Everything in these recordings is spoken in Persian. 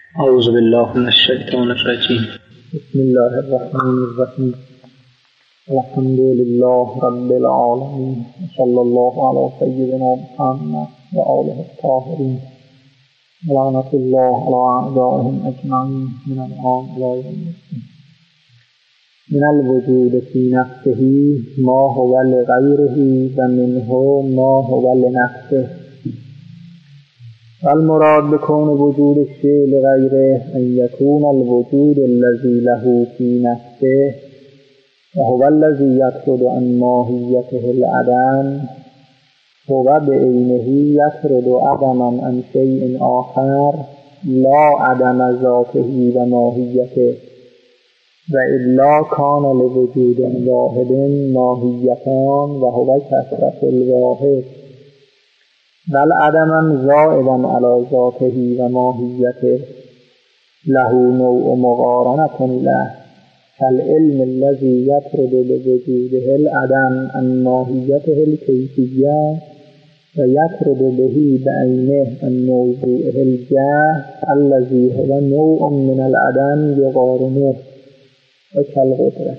اعوذ بالله من الشیطان الرجیم. بسم الله الرحمن الرحیم. الحمد لله رب العالمین. صلی الله علی سیدنا محمد و آله الطاهرین. لعنت الله علی اعدائهم اجمعین من الآن الی یوم الدین. من الوجود فی نفسه ما هو لغیره و منه ما هو لنفسه. المراد بكون وجود الشيء لغيره أن يكون الوجود الذي له في نفسه وهو الذي يطرد عن ماهيته العدم هو بعينه يطرد عدما عن شيء آخر لا عدم ذاته وماهيته وإلا كان لوجود واحد ماهيتان وهو كثرة الواحد بل عدما زائدا على ذاته و ماهیته له نوع مقارنة له كالعلم الذي يطرد بوجوده العدم عن ماهیته الكيفية و يطرد به بعینه عن موضوعه الجهل الذي هو نوع من العدم يقارنه و كالقدرة.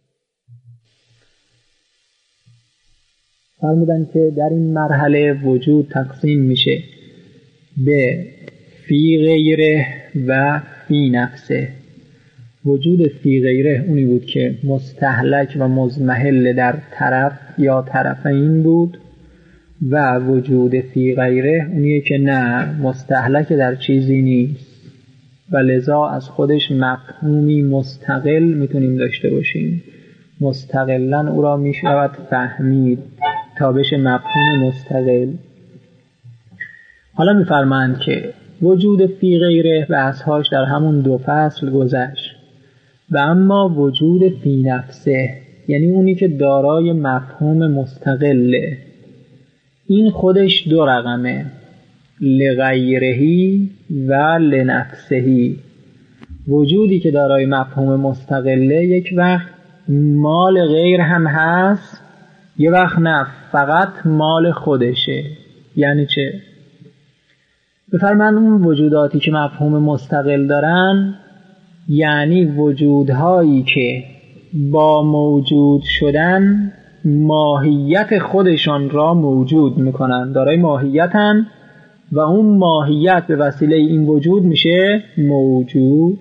فرمودن که در این مرحله وجود تقسیم میشه به فی غیره و فی نفسه. وجود فی غیره اونی بود که مستهلک و مضمحل در طرف یا طرفین بود و وجود فی غیره اونیه که نه مستهلک در چیزی نیست و لذا از خودش مفهومی مستقل میتونیم داشته باشیم. مستقلاً او را میشود فهمید تا بشه مفهوم مستقل. حالا میفرمایند که وجود فی غیره بحث‌هاش در همون 2 فصل گذشت و اما وجود فی نفسه یعنی اونی که دارای مفهوم مستقله، این خودش 2 رقمه، لغیرهی و لنفسهی. وجودی که دارای مفهوم مستقله یک وقت مال غیر هم هست، یه وقت نه فقط مال خودشه. یعنی چه؟ بفرمایند اون وجوداتی که مفهوم مستقل دارن یعنی وجودهایی که با موجود شدن ماهیت خودشان را موجود میکنن، دارای ماهیتن و اون ماهیت به وسیله این وجود میشه موجود.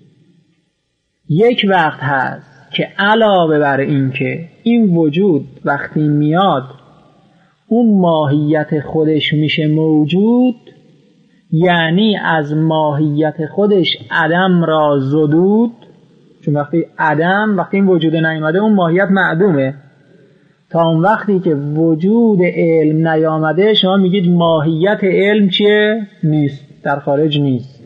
یک وقت هست که علاوه بر این که این وجود وقتی میاد اون ماهیت خودش میشه موجود، یعنی از ماهیت خودش عدم را زدود. چون وقتی این وجود نیامده اون ماهیت معدومه. تا اون وقتی که وجود علم نیامده شما میگید ماهیت علم چیه؟ نیست، در خارج نیست.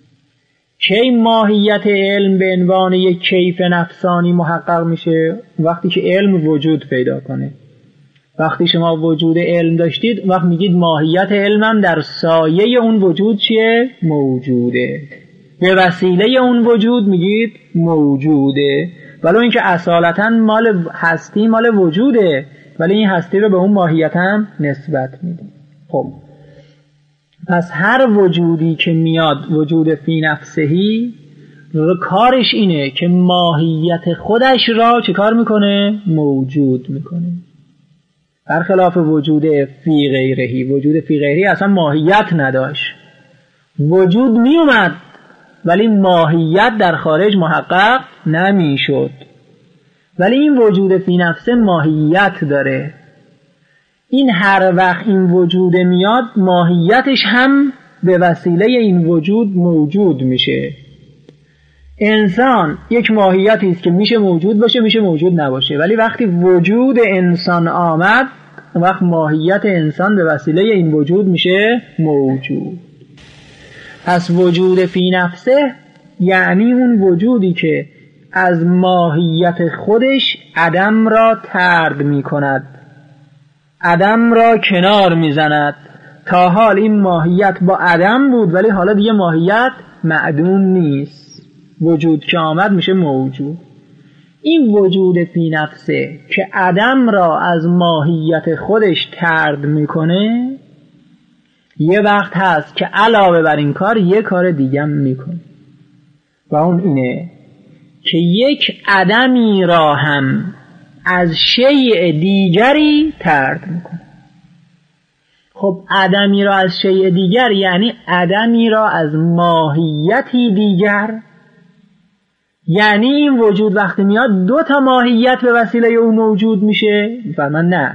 کی ماهیت علم به عنوان یک کیف نفسانی محقق میشه؟ وقتی که علم وجود پیدا کنه. وقتی شما وجود علم داشتید وقت میگید ماهیت علمم در سایه اون وجود چیه؟ موجوده. به وسیله اون وجود میگید موجوده، ولو اینکه اصالتا مال هستی مال وجوده، ولی این هستی رو به اون ماهیت هم نسبت میدیم. خب پس هر وجودی که میاد وجود فی نفسهی کارش اینه که ماهیت خودش را چه کار میکنه؟ موجود میکنه. برخلاف وجود فی غیرهی. وجود فی غیرهی اصلا ماهیت نداشت، وجود میومد ولی ماهیت در خارج محقق نمیشد. ولی این وجود فی نفسه ماهیت داره. این هر وقت این وجود میاد ماهیتش هم به وسیله این وجود موجود میشه. انسان یک ماهیتی است که میشه موجود باشه میشه موجود نباشه، ولی وقتی وجود انسان آمد وقت ماهیت انسان به وسیله این وجود میشه موجود. پس وجود فی نفسه یعنی اون وجودی که از ماهیت خودش عدم را طرد میکند، عدم را کنار میزند. تا حال این ماهیت با عدم بود ولی حالا دیگه ماهیت معدوم نیست، وجود که آمد میشه موجود. این وجود فی نفسه که عدم را از ماهیت خودش طرد میکنه یه وقت هست که علاوه بر این کار یه کار دیگه میکنه و اون اینه که یک عدمی را هم از شیء دیگری طرد میکنه. خب عدمی را از شیء دیگر یعنی عدمی را از ماهیتی دیگر، یعنی این وجود وقتی میاد دو تا ماهیت به وسیله اون موجود میشه؟ فرمان نه،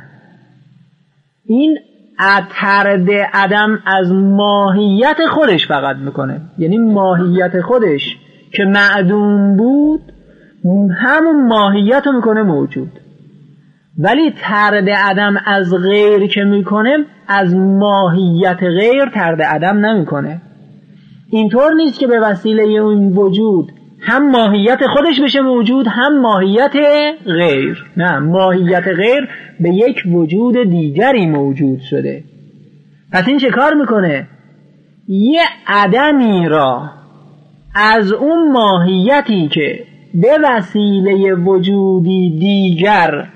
این طرد عدم از ماهیت خودش فقط میکنه، یعنی ماهیت خودش که معدوم بود همون ماهیت رو میکنه موجود، ولی طرد عدم از غیر که میکنه از ماهیت غیر طرد عدم نمیکنه. اینطور نیست که به وسیله اون وجود هم ماهیت خودش بشه موجود هم ماهیت غیر، نه، ماهیت غیر به یک وجود دیگری موجود شده. پس این چه کار میکنه؟ یه عدمی را از اون ماهیتی که به وسیله وجودی دیگر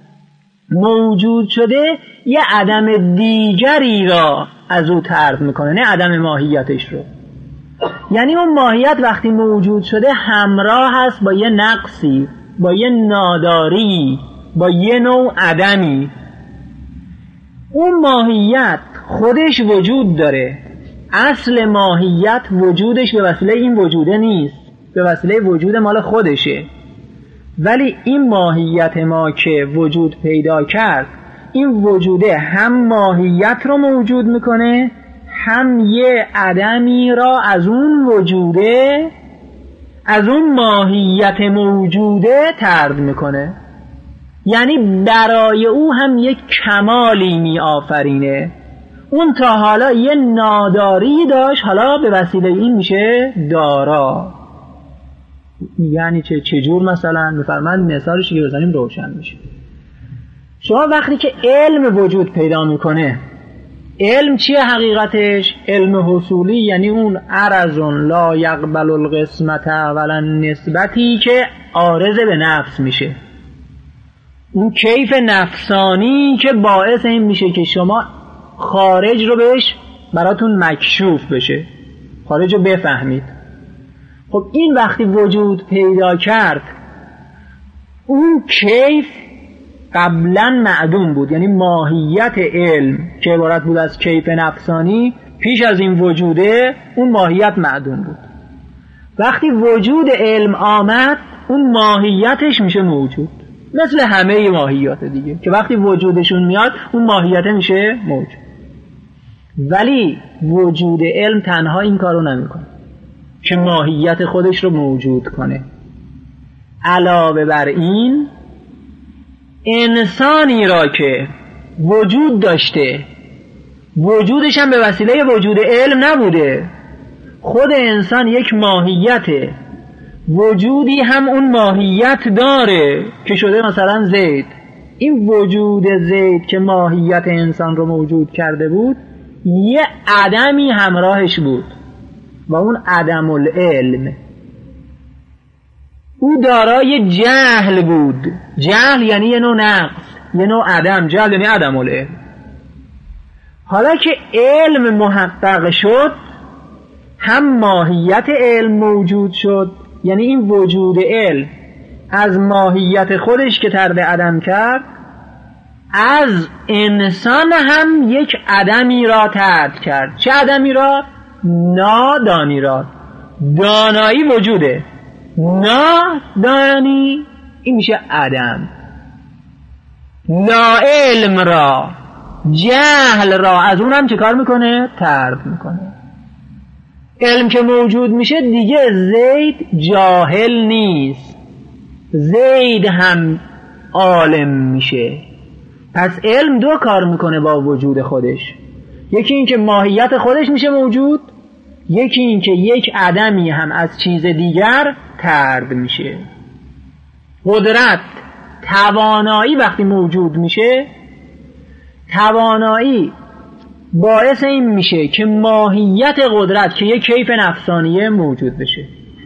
موجود شده یه عدم دیگری را از او طرد میکنه، نه عدم ماهیتش رو. یعنی اون ماهیت وقتی موجود شده همراه هست با یه نقصی، با یه ناداری، با یه نوع عدمی. اون ماهیت خودش وجود داره، اصل ماهیت وجودش به وسیله این وجوده نیست، به وسیله وجود مال خودشه، ولی این ماهیت ما که وجود پیدا کرد این وجوده هم ماهیت رو موجود میکنه هم یه عدمی را از اون وجوده، از اون ماهیت موجوده طرد میکنه. یعنی برای او هم یک کمالی می آفرینه. اون تا حالا یه ناداری داشت، حالا به وسیله این میشه دارا. یعنی چجور مثلا بفرمایید مثالش که بزنیم روشن میشه. شما وقتی که علم وجود پیدا میکنه، علم چیه حقیقتش؟ علم حصولی، یعنی اون عرضون لا یقبل القسمت ولا نسبتی که عارض به نفس میشه، اون کیف نفسانی که باعث این میشه که شما خارج رو بهش براتون مکشوف بشه، خارج رو بفهمید. خب این وقتی وجود پیدا کرد اون کیف قبلا معدوم بود، یعنی ماهیت علم که عبارت بود از کیف نفسانی پیش از این وجوده اون ماهیت معدوم بود. وقتی وجود علم آمد اون ماهیتش میشه موجود، مثل همه ماهیات دیگه که وقتی وجودشون میاد اون ماهیت میشه موجود. ولی وجود علم تنها این کارو نمیکنه که ماهیت خودش رو موجود کنه. علاوه بر این انسانی را که وجود داشته وجودش هم به وسیله وجود علم نبوده، خود انسان یک ماهیته، وجودی هم اون ماهیت داره که شده مثلا زید. این وجود زید که ماهیت انسان رو موجود کرده بود یه عدمی همراهش بود و اون عدم العلم. او دارای جهل بود. جهل یعنی یه نوع نقص، یه نوع عدم. جهل یعنی عدم العلم. حالا که علم محقق شد هم ماهیت علم موجود شد، یعنی این وجود علم از ماهیت خودش که طرد عدم کرد از انسان هم یک عدمی را طرد کرد. چه عدمی را؟ نادانی را. دانایی وجوده، نادانی این میشه عدم. ناعلم را، جهل را از اون هم چه کار میکنه؟ طرد میکنه. علم که موجود میشه دیگه زید جاهل نیست، زید هم عالم میشه. پس علم دو کار میکنه با وجود خودش، یکی این که ماهیت خودش میشه موجود، یکی این که یک عدمی هم از چیز دیگر طرد میشه. قدرت، توانایی وقتی موجود میشه، توانایی باعث این میشه که ماهیت قدرت که یک کیف نفسانیه موجود بشه.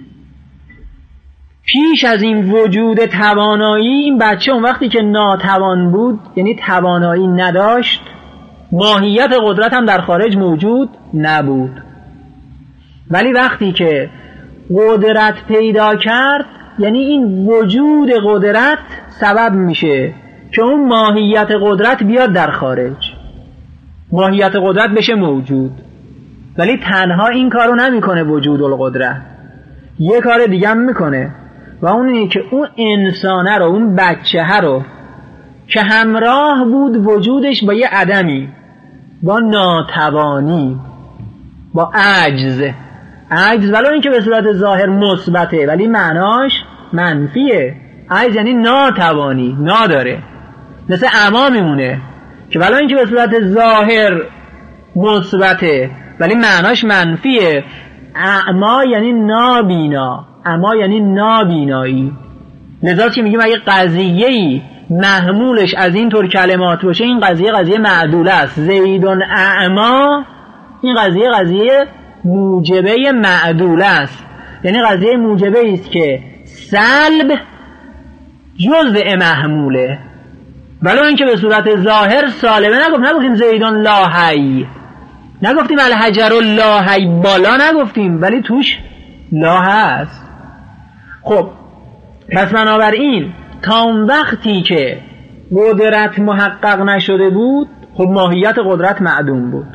پیش از این وجود توانایی این بچه اون وقتی که ناتوان بود، یعنی توانایی نداشت، ماهیت قدرت هم در خارج موجود نبود. ولی وقتی که قدرت پیدا کرد، یعنی این وجود قدرت سبب میشه که اون ماهیت قدرت بیاد در خارج، ماهیت قدرت بشه موجود. ولی تنها این کارو نمیکنه وجود القدرت، یه کار دیگه هم میکنه و اون اینه که اون انسانه رو، اون بچه رو که همراه بود وجودش با یه عدمی، با ناتوانی، با عجز ولو اینکه به صورت ظاهر مثبته ولی معناش منفیه. عجز یعنی ناتوانی، نداره. مثل اعما میمونه که ولو اینکه به صورت ظاهر مثبته ولی معناش منفیه. اعما یعنی نابینا، اعما یعنی نابینایی. لذا که میگیم اگه قضیه‌ای محمولش از این طور کلمات باشه، این قضیه معدوله است. زیدون اعما، این قضیه موجبه معدوله است، یعنی قضیه موجبه است که سلب جزء محموله، ولو اینکه به صورت ظاهر سالبه. نگفتیم زیدون لا حی، نگفتیم الحجر لا حی، بالا نگفتیم ولی توش لا هست. خب پس بنابراین تا اون وقتی که قدرت محقق نشده بود، خب ماهیت قدرت معدوم بود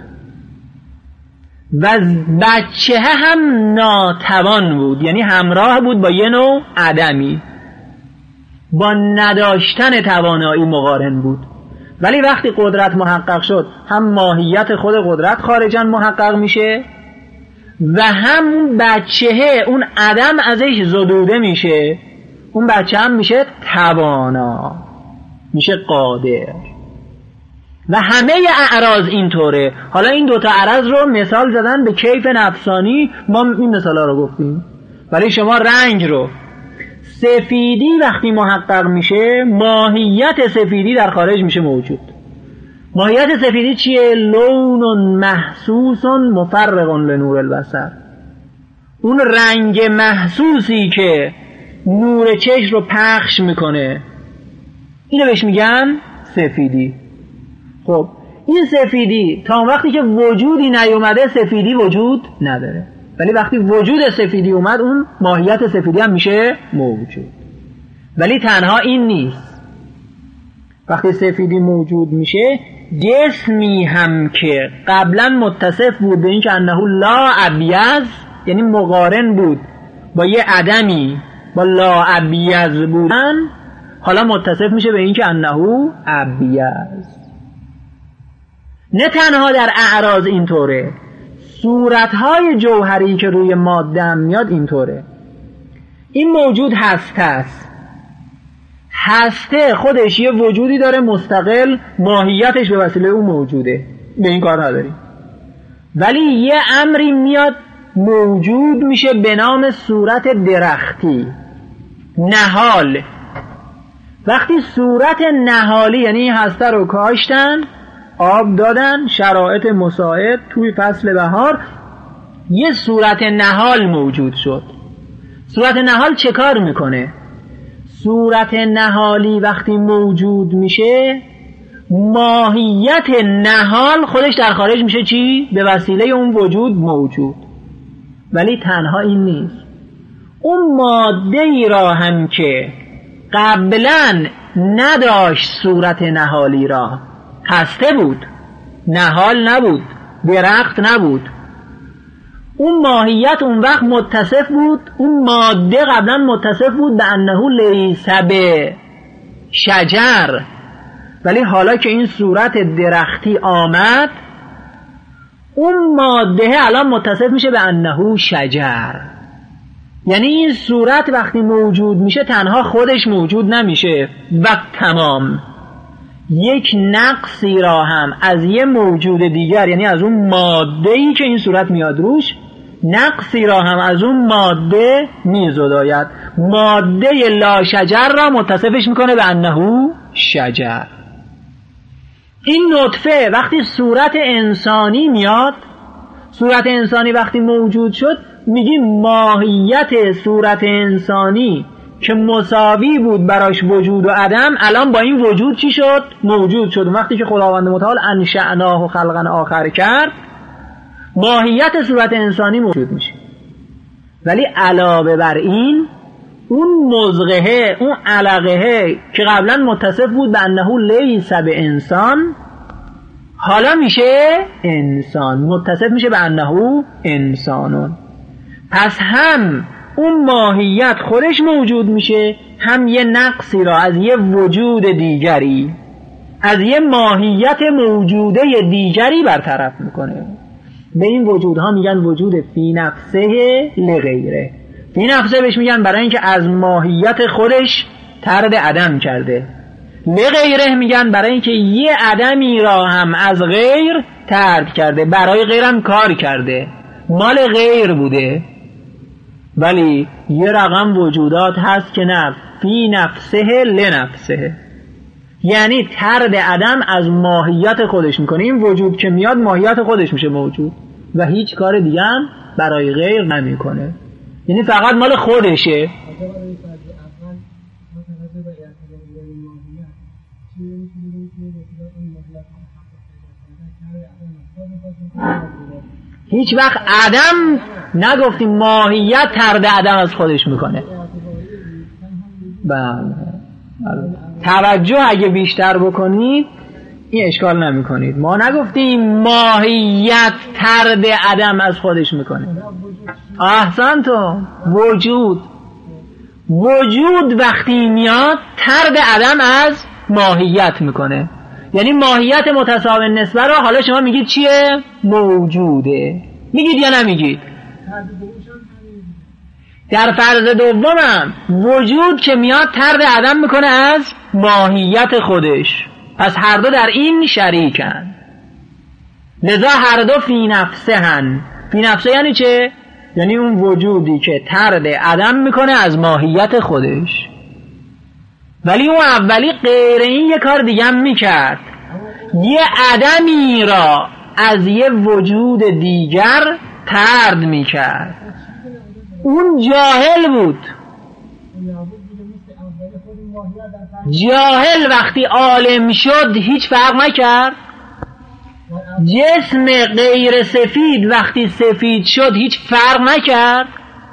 و بچه هم ناتوان بود، یعنی همراه بود با یه نوع عدمی، با نداشتن توانایی مقارن بود. ولی وقتی قدرت محقق شد، هم ماهیت خود قدرت خارجاً محقق میشه و هم بچه، اون عدم ازش زدوده میشه، اون بچه هم میشه توانا، میشه قادر. و همه اعراض اینطوره. حالا این دوتا عرض رو مثال زدن به کیف نفسانی، ما این مثالا رو گفتیم. ولی شما رنگ رو، سفیدی وقتی محقق میشه، ماهیت سفیدی در خارج میشه موجود. ماهیت سفیدی چیه؟ لون محسوس مفرق لنور البصر. اون رنگ محسوسی که نور چشم رو پخش میکنه، اینو بهش میگن سفیدی. خب این سفیدی تا وقتی که وجودی نیومده سفیدی وجود نداره، ولی وقتی وجود سفیدی اومد اون ماهیت سفیدی هم میشه موجود. ولی تنها این نیست، وقتی سفیدی موجود میشه، جسمی هم که قبلا متصف بود به این که انه لا ابیض، یعنی مقارن بود با یه عدمی، با لا ابیض بودن، حالا متصف میشه به این که انه ابیض. نه تنها در اعراض اینطوره، صورتهای جوهری که روی ماده هم میاد اینطوره. این موجود هسته است، هسته خودش یه وجودی داره مستقل، ماهیتش به وسیله اون موجوده، به این کار نداریم. ولی یه امری میاد موجود میشه به نام صورت درختی، نهال. وقتی صورت نهالی، یعنی هسته رو کاشتن، آب دادن، شرایط مساعد، توی فصل بهار یه صورت نهال موجود شد. صورت نهال چه کار میکنه؟ صورت نهالی وقتی موجود میشه، ماهیت نهال خودش در خارج میشه چی؟ به وسیله اون وجود موجود. ولی تنها این نیست، اون ماده ای را هم که قبلا نداشت صورت نهالی را، هسته بود، نهال نبود، درخت نبود، اون ماهیت اون وقت متصف بود، اون ماده قبلا متصف بود به انه لیس به شجر. ولی حالا که این صورت درختی آمد، اون ماده الان متصف میشه به انه شجر. یعنی این صورت وقتی موجود میشه تنها خودش موجود نمیشه و تمام، یک نقصی را هم از یه موجود دیگر، یعنی از اون ماده‌ای که این صورت میاد روش، نقصی را هم از اون ماده میزداید. ماده لا شجر را متصفش میکنه به انه شجر. این نطفه وقتی صورت انسانی میاد، صورت انسانی وقتی موجود شد، میگیم ماهیت صورت انسانی که مساوی بود براش وجود و عدم، الان با این وجود چی شد؟ موجود شد. وقتی که خداوند متعال انشأناه خلقا آخر کرد، ماهیت صورت انسانی موجود میشه. ولی علاوه بر این، اون مزغه، اون علقه که قبلا متصف بود به انه لیس به انسان، حالا میشه انسان، متصف میشه به انه انسانون. پس هم اون ماهیت خودش موجود میشه، هم یه نقصی را از یه وجود دیگری، از یه ماهیت موجوده دیگری برطرف میکنه. به این وجودها میگن وجود فی نفسه لغیره. فی نفسه بهش میگن برای اینکه از ماهیت خودش طرد عدم کرده. لغیره میگن برای اینکه یه عدمی را هم از غیر طرد کرده، برای غیرم کار کرده، مال غیر بوده. ولی یه رقم وجودات هست که نه، فی نفسه لنفسه، یعنی طرد عدم از ماهیت خودش میکنه. این وجود که میاد ماهیت خودش میشه موجود و هیچ کار دیگه هم برای غیر نمیکنه، یعنی فقط مال خودشه. هیچ وقت عدم نگفتیم، ماهیت طرد عدم از خودش میکنه. توجه اگه بیشتر بکنید این اشکال نمی کنید. ما نگفتیم ماهیت طرد عدم از خودش میکنه. احسن تو. وجود وقتی میاد طرد عدم از ماهیت میکنه، یعنی ماهیت متساوی نسبت رو حالا شما میگید چیه؟ موجوده. میگید یا نمیگید؟ در فرض دومم وجود که میاد طرد عدم میکنه از ماهیت خودش. پس هر دو در این شریکن، لذا هر دو فی نفسه هن. فی نفسه یعنی چه؟ یعنی اون وجودی که طرد عدم میکنه از ماهیت خودش. ولی اون اولی غیر این یه کار دیگه هم میکرد، یه عدمی را از یه وجود دیگر طرد میکرد. اون جاهل بود. جاهل وقتی عالم شد هیچ فرق نکرد. جسم غیر سفید وقتی سفید شد هیچ فرق نکرد.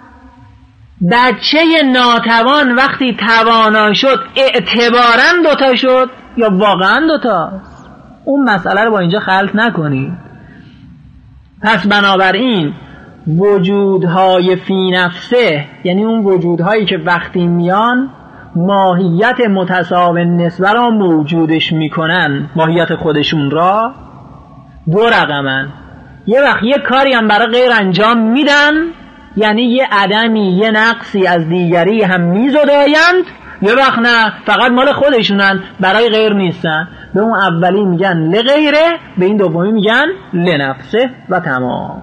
بچه ناتوان وقتی توانا شد اعتباراً دوتا شد یا واقعاً دوتاست؟ اون مسئله رو با اینجا خلط نکنید. پس بنابراین وجودهای فی نفسه، یعنی اون وجودهایی که وقتی میان ماهیت متساوی نسبت را موجودش میکنن، ماهیت خودشون را، دو رقمن. یه وقت یه کاری هم برای غیر انجام میدن، یعنی یه عدمی یه نقصی از دیگری هم میزدایند. یه وقت نه، فقط مال خودشونن، برای غیر نیستن. به اون اولی میگن لغیره، به این دومی میگن لنفسه و تمام.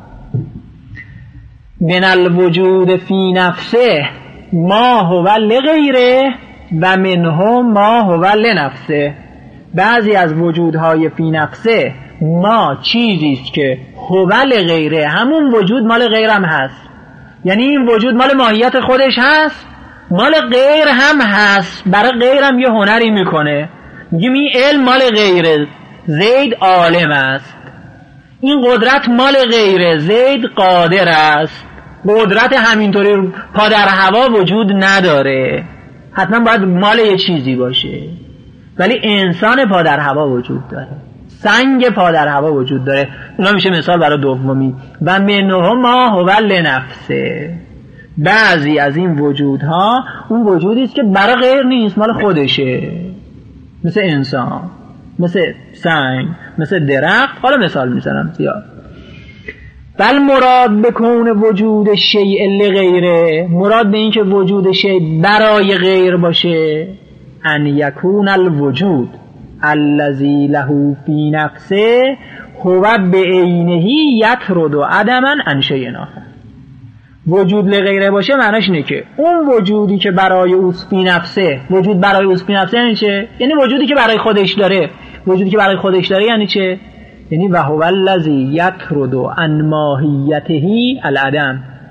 من الوجود فی نفسه ما هو لغیره و منه ما هو لنفسه. بعضی از وجودهای فی نفسه ما چیزیست که هو لغیره، همون وجود مال غیرم هست، یعنی این وجود مال ماهیت خودش هست، مال غیر هم هست، برای غیرم یه هنری میکنه. میگیم این علم مال غیره، زید عالم است. این قدرت مال غیره، زید قادر است. قدرت همینطوری پا در هوا وجود نداره، حتما باید مال یه چیزی باشه. ولی انسان پا در هوا وجود داره، سنگ پا در هوا وجود داره. اونا میشه مثال برای دومی. و منه ما هو لنفسه. بعضی از این وجودها اون وجودی است که برای غیر نیست، مال خودشه، مثل انسان، مثل سنگ، مثل درخت. حالا مثال میزنم زیاد. بل مراد بکون وجود شیء لغیره، مراد به این که وجود شیء برای غیر باشه، ان یکون الوجود الذی له فی نفسه هو بعینه یطرد عدما عن شیء آخر. وجود لغیره باشه معناش اینه که اون وجودی که برای اوست فی نفسه، وجود برای اوست فی نفسه یعنی چه؟ یعنی وجودی که برای خودش داره. وجودی که برای خودش داره یعنی چه؟ یعنی و هو الذی یطرد عن ماهیته العدم.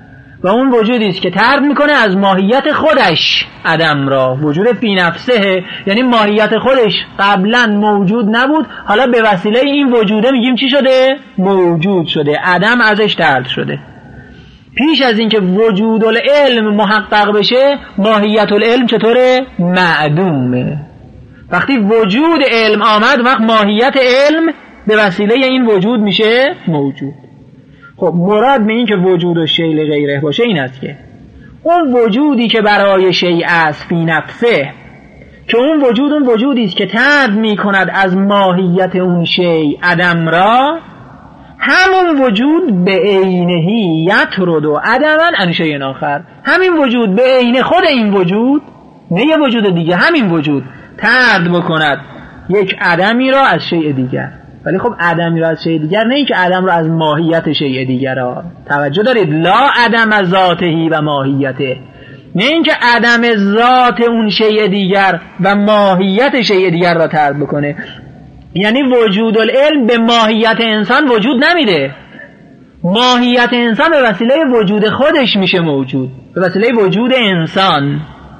و اون وجودی است که طرد میکنه از ماهیت خودش عدم را. وجود فی نفسه یعنی ماهیت خودش قبلا موجود نبود، حالا به وسیله این وجوده میگیم چی شده؟ موجود شده، عدم ازش طرد شده. پیش از اینکه وجود العلم محقق بشه ماهیت العلم چطوره؟ معدومه. وقتی وجود علم آمد وقت ماهیت علم به وسیله این وجود میشه موجود. خب مراد به این که وجود و شیء غیره باشه این است که اون وجودی که برای شیء است فی نفسه، که اون وجودی است که طرد میکند از ماهیت اون شیء عدم را، همون وجود به عینهی یطرد عدما عن شیء آخر. همین وجود به عین خود این وجود، نه یه وجود دیگه، همین وجود طرد بکند یک عدمی را از شیء دیگر. ولی خب عدمی را از شیء دیگر، نه این که عدم را از ماهیت شیء دیگر را. توجه دارید، لا عدم از ذاتهی و ماهیته، نه این که عدم ذات اون شیء دیگر و ماهیت شیء دیگر را طرد بکنه. یعنی وجود العلم به ماهیت انسان وجود نمیده، ماهیت انسان به وسیله وجود خودش میشه موجود، به وسیله وجود انسان.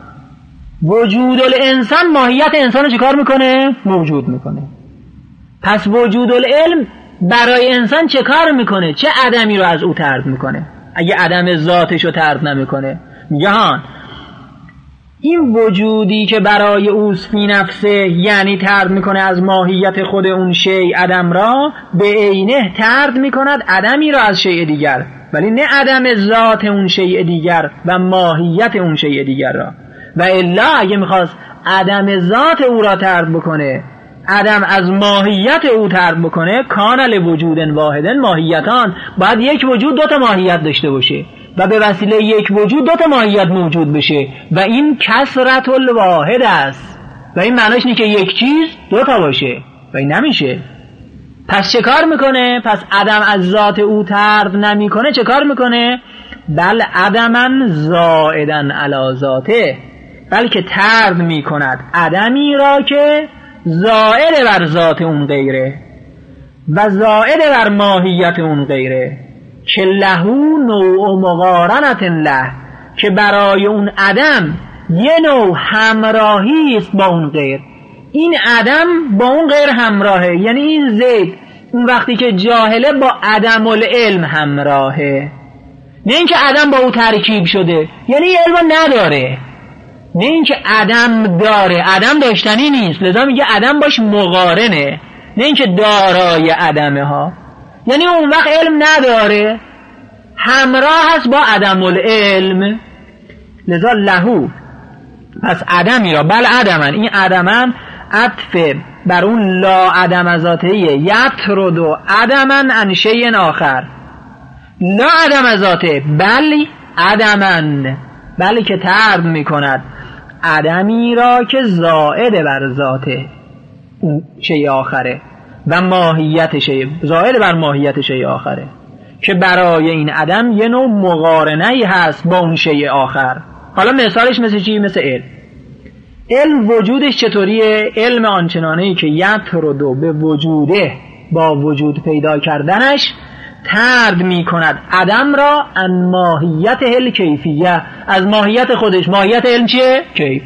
وجود الانسان ماهیت انسان رو چه کار میکنه؟ موجود میکنه. پس وجود العلم برای انسان چه کار میکنه؟ چه عدمی رو از او طرد میکنه؟ اگه عدم ذاتش رو طرد نمیکنه، میگه ها این وجودی که برای اوست فی نفسه، یعنی طرد میکنه از ماهیت خود اون شیء عدم را، به عینه طرد میکند عدمی را از شیء دیگر، ولی نه عدم ذات اون شیء دیگر و ماهیت اون شیء دیگر را. و الا اگه میخواست عدم ذات او را طرد بکنه، عدم از ماهیت او طرد بکنه، کان لوجود واحد ماهیتان، باید یک وجود دو تا ماهیت داشته باشه و به وسیله یک وجود دو تا ماهیت موجود بشه و این کثرت الواحد است. و این معنیش اینه که یک چیز دو تا باشه و این نمیشه. پس چه کار میکنه؟ پس عدم از ذات او طرد نمیکنه، چه کار میکنه؟ بل عدمن زائدن علی ذاته، بلکه طرد میکند عدمی را که زائد بر ذات اون غیره و زائد بر ماهیت اون غیره، که لهو نوع مقارنت له، که برای اون عدم یه نوع همراهی است با اون غیر. این عدم با اون غیر همراهه، یعنی این زید اون وقتی که جاهله با عدم العلم همراهه، نه اینکه عدم با او ترکیب شده یعنی علم نداره، نه اینکه عدم داره، عدم داشتنی نیست، لذا میگه عدم باش مقارنه، نه اینکه دارای عدمه ها، یعنی اون وقت علم نداره، همراه هست با عدم العلم. لذا لهو، پس عدمی را بل عدمن، این عدمن عطف بر اون لا عدم ذاتیه، یطرد عدمن عن شیء آخر، لا عدم ذاته بل عدمن، بل که طرد میکند عدمی را که زائد بر ذاته اون شیء آخره و ماهیت شیء، زائد بر ماهیت شیء آخره، که برای این عدم یه نوع مقارنه‌ای هست با اون شیء آخر. حالا مثالش مثل چی؟ مثل علم. علم وجودش چطوریه؟ علم آنچنانه‌ای که یطرد به وجوده، با وجود پیدا کردنش طرد می کند عدم را عن ماهیت الکیفیه، از ماهیت خودش. ماهیت علم چیه؟ کیف.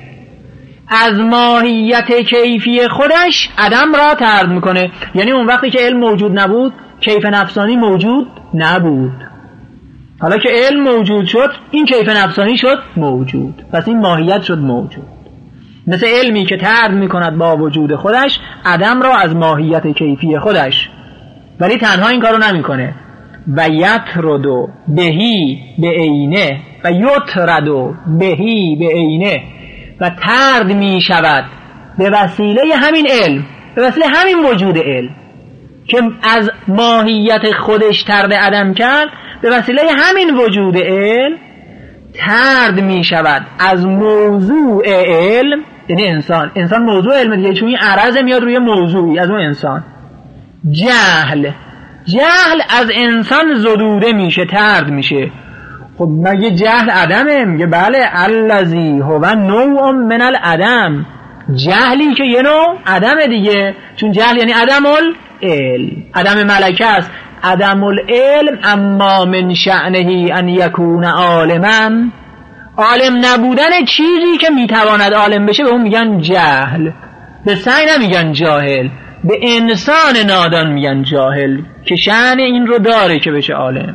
از ماهیت کیفی خودش عدم را طرد میکنه، یعنی اون وقتی که علم موجود نبود کیف نفسانی موجود نبود، حالا که علم موجود شد این کیف نفسانی شد موجود، پس این ماهیت شد موجود. مثل علمی که طرد میکند با وجود خودش عدم را از ماهیت کیفی خودش، ولی تنها این کارو نمیکنه. و یطرد بهی به عینه و یطرد بهی به عینه، و طرد می شود به وسیله همین علم، به وسیله همین وجود علم که از ماهیت خودش طرد عدم کرد، به وسیله همین وجود علم طرد می شود از موضوع علم، یعنی انسان موضوع علم دیگه، چون این عرض میاد روی موضوعی از اون انسان. جهل از انسان زدوده میشه، طرد میشه. خب مگه جهل عدمه؟ میگه بله، الذی هو نوع من العدم، جهلی که یه نوع عدمه دیگه، چون جهل یعنی عدم العلم، عدم ملکه است، عدم العلم اما من شأنه ان یکون عالما، عالم نبودن چیزی که میتواند عالم بشه به اون میگن جهل، به سعی نمیگن جاهل، به انسان نادان میگن جاهل که شأن این رو داره که بشه عالم.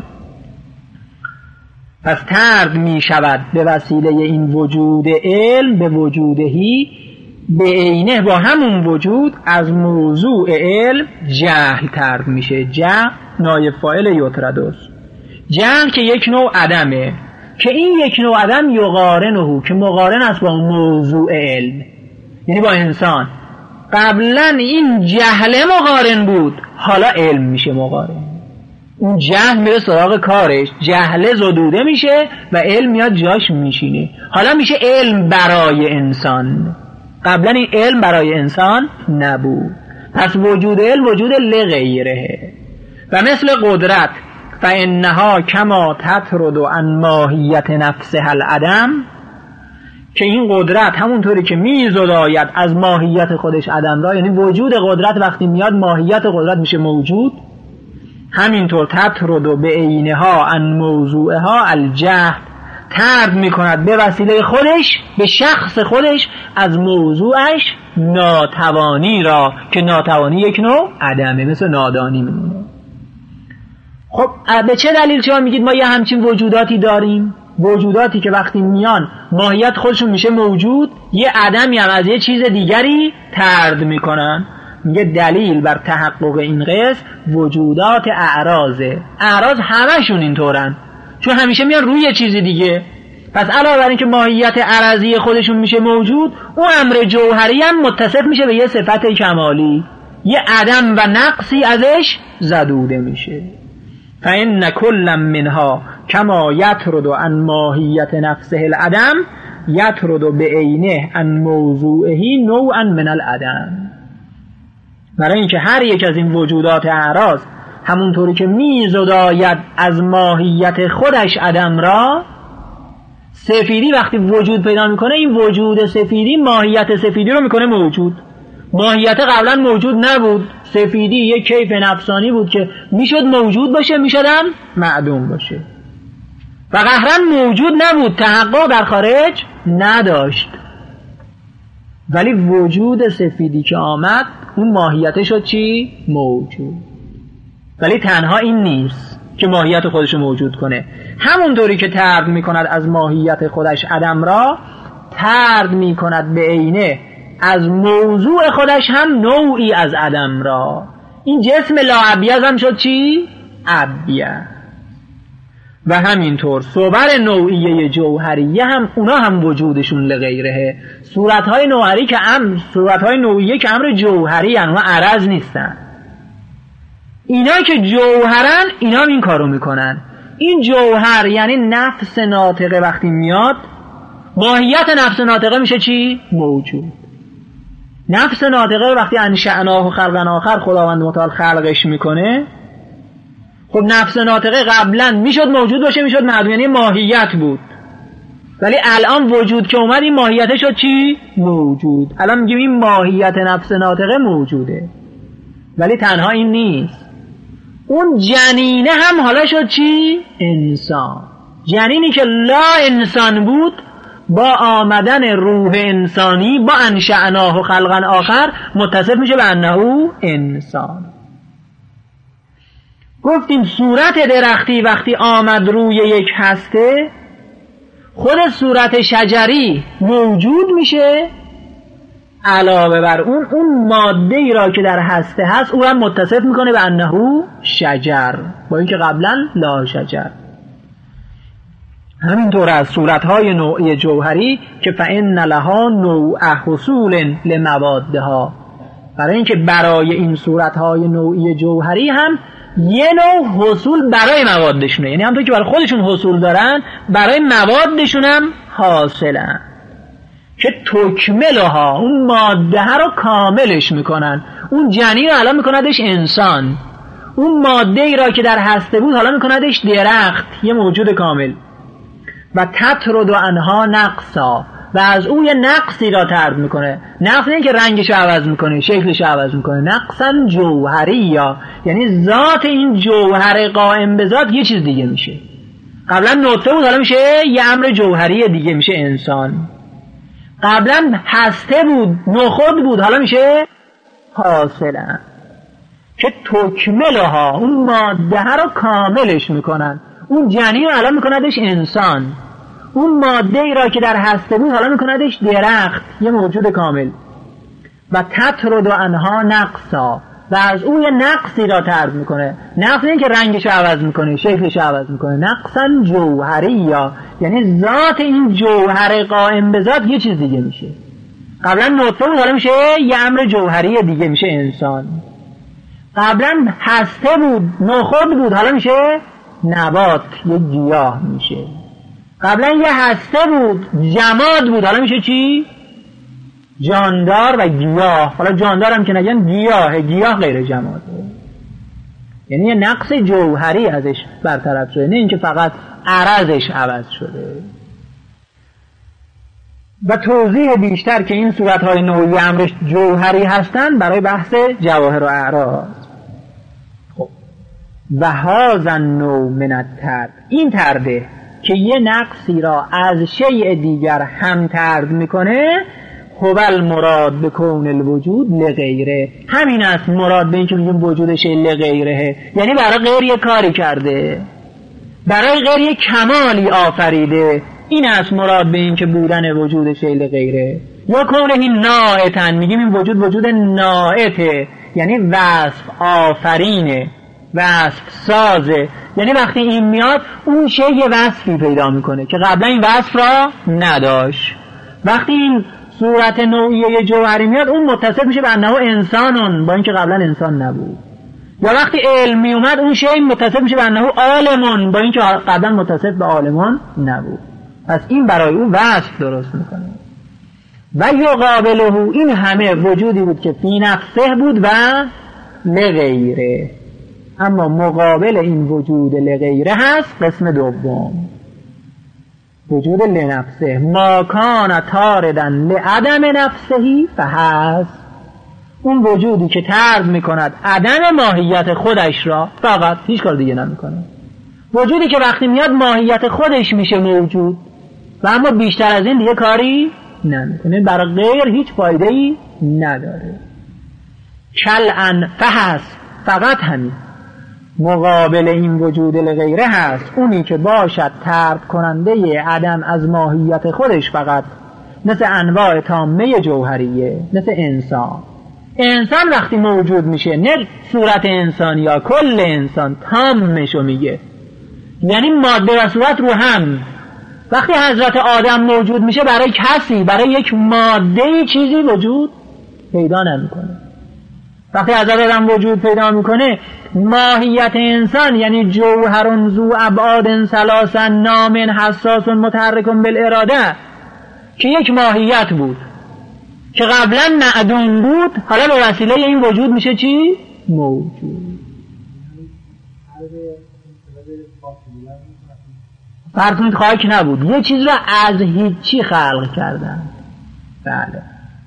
پس طرد می شود به وسیله این وجود علم به وجودهی به عینه، با همون وجود از موضوع علم جهل طرد میشه. جهل نایب فاعل یطردس، جهل که یک نوع عدمه، که این یک نوع عدم یقارنه که مقارن است با موضوع علم، یعنی با انسان. قبلا این جهل مقارن بود، حالا علم میشه مقارن. اون جهل میره سراغ کارش، جهل زدوده میشه و علم میاد جاش میشینه. حالا میشه علم برای انسان، قبلا این علم برای انسان نبود. پس وجود علم وجود لغیره. و مثل قدرت فانها کما تطرد عن ماهیت نفسها العدم، که این قدرت همونطوری که میزداید از ماهیت خودش عدم را، یعنی وجود قدرت وقتی میاد ماهیت قدرت میشه موجود، همینطور تطرد به عینها عن موضوعها الجهل، طرد میکند به وسیله خودش، به شخص خودش، از موضوعش ناتوانی را، که ناتوانی یک نوع عدمه، مثل نادانی میمونه. خب به چه دلیل شما میگید ما یه همچین وجوداتی داریم؟ وجوداتی که وقتی میان ماهیت خودشون میشه موجود، یه عدمی هم از یه چیز دیگری طرد میکنن. میگه دلیل بر تحقق این قسم وجودات اعراضه. اعراض همشون اینطورن، چون همیشه میان روی یه چیز دیگه. پس علاوه بر اینکه ماهیت عرضی خودشون میشه موجود، اون امر جوهری هم متصف میشه به یه صفت کمالی، یه عدم و نقصی ازش زدوده میشه. فإن كل منها كما يطرد عن ماهیت نفسه العدم يطرد بعینه عن موضوعه نوعا من العدم. برای اینکه هر یک از این وجودات اعراض همونطوری که میزداید از ماهیت خودش عدم را، سفیدی وقتی وجود پیدا میکنه، این وجود سفیدی ماهیت سفیدی رو میکنه موجود. ماهیت قبلا موجود نبود، سفیدی یک کیف نفسانی بود که میشد موجود باشه، میشدم معدوم باشه، و قهرن موجود نبود، تحقق در خارج نداشت. ولی وجود سفیدی که آمد، اون ماهیت شد چی؟ موجود. ولی تنها این نیست که ماهیت خودش موجود کنه، همونطوری که طرد میکند از ماهیت خودش عدم را، طرد میکند به عینه از موضوع خودش هم نوعی از عدم را. این جسم لاعبیز هم شد چی؟ عبیز. و همینطور صور نوعیه جوهریه هم، اونا هم وجودشون لغیره. صورتهای نوعیه که امر جوهری هن، اونا عرض نیستن. اینا که جوهرن، اینا هم این کارو میکنن. این جوهر یعنی نفس ناطقه وقتی میاد، ماهیت نفس ناطقه میشه چی؟ موجود. نفس ناطقه وقتی انشأناه خلقا آخر خداوند متعال خلقش میکنه، خب نفس ناطقه قبلا میشد موجود باشه، میشد معدوم، یعنی ماهیت بود. ولی الان وجود که اومد، این ماهیت شد چی؟ موجود. الان میگیم این ماهیت نفس ناطقه موجوده. ولی تنها این نیست، اون جنینه هم حالا شد چی؟ انسان. جنینی که لا انسان بود، با آمدن روح انسانی، با انشأناه خلقا آخر، متصف میشه به انه انسان. گفتیم صورت درختی وقتی آمد روی یک هسته، خود صورت شجری موجود میشه، علاوه بر اون ماده ای را که در هسته هست، او هم متصف میکنه به انه شجر، با اینکه قبلا لا شجر. همینطور از صورتهای نوعی جوهری که فإن لها نوع حصول لموادها، برای اینکه برای این صورتهای نوعی جوهری هم یه نوع حصول برای موادشونه، یعنی همونطور که برای خودشون حصول دارن، برای موادشون هم حاصلن، که تکملها، اون ماده ها رو کاملش میکنن. اون جنین رو الان میکندش انسان، اون ماده ای را که در هسته بود حالا میکندش درخت، یه موجود کامل. و تطرد عنها نقصا، و از او یه نقصی را طرد میکنه. نقص این که رنگش عوض میکنه، شکلش عوض میکنه. نقصا جوهری، یا یعنی ذات این جوهر قائم به ذات یه چیز دیگه میشه. قبلا نطفه بود، حالا میشه یه امر جوهری دیگه، میشه انسان. قبلا هسته بود، نخود بود، حالا میشه حاصلا که تکملها، اون ماده رو کاملش میکنن. اون جنین رو الان میکندش انسان، اون ماده ای را که در هسته بود حالا میکندش درخت، یه موجود کامل. و تطرد عنها نقصا، و از اون یه نقصی را طرد میکنه. نقص این که رنگش عوض میکنه، شکلش عوض میکنه. نقصا جوهری، یا یعنی ذات این جوهر قائم به ذات یه چیز دیگه میشه. قبلا نطفه بود، حالا میشه یه امر جوهری دیگه، میشه انسان. قبلا هسته بود، نخود بود، حالا میشه نبات، یه گیاه میشه. قبلا یه هسته بود، جماد بود، حالا میشه چی؟ جاندار و گیاه. حالا جاندار هم که نگن گیاه، گیاه غیر جماده. یعنی یه نقص جوهری ازش برطرف شده، نه اینکه فقط عرضش عوض شده. و توضیح بیشتر که این صورتهای نوعی امرش جوهری هستن برای بحث جواهر و اعراض. خب و هذا النوع من الطرد، این طرده که یه نقصی را از شیء دیگر هم طرد میکنه، هو المراد به کون الوجود لغیره، همین است مراد به این که میگیم وجود شیء لغیره، یعنی برای غیر یه کاری کرده، برای غیر یه کمالی آفریده. این است مراد به این که بودن وجود شیء لغیره. یا کونه ناعتن، میگیم این وجود ناعته، یعنی وصف آفرینه، وصف سازه. یعنی وقتی این میاد اون شیء یه وصفی پیدا میکنه که قبلا این وصف را نداشت. وقتی این صورت نوعیه جوهری میاد اون متصف میشه به انه انسانون، با اینکه قبلا انسان نبود. یا وقتی علمی اومد اون شیء متصف میشه به انه عالمون، با اینکه قبلا متصف به عالمون نبود. پس این برای اون وصف درست میکنه. و یقابله، این همه وجودی بود که فی نفسه بود و لغیره، اما مقابل این وجود لغیره هست قسم دوم، وجود لنفسه. ما کان طاردا لعدم نفسهی فهست، اون وجودی که طرد میکند عدم ماهیت خودش را، فقط هیچ کار دیگه نمیکنه. وجودی که وقتی میاد ماهیت خودش میشه موجود و اما بیشتر از این دیگه کاری نمیکنه، برای غیر هیچ فایده‌ای نداره. کلعن فهست، فقط همین. مقابل این وجود لغیره هست اونی که باشد طرد کننده عدم از ماهیت خودش فقط، مثل انواع تامه جوهریه، مثل انسان. انسان وقتی موجود میشه، نه صورت انسان یا کل انسان، تامشو میگه، یعنی ماده و صورت رو هم. وقتی حضرت آدم موجود میشه برای کسی، برای یک ماده چیزی وجود پیدا نمیکنه. وقتی حضرت آدم وجود پیدا میکنه ماهیت انسان، یعنی جوهر ذو ابعاد ثلاثا نام حساس متحرک بالاراده، که یک ماهیت بود که قبلا معدوم بود، حالا به وسیله این وجود میشه چی؟ موجود. فرض کنید خاک نبود، یه چیز را از هیچی خلق کردن. بله،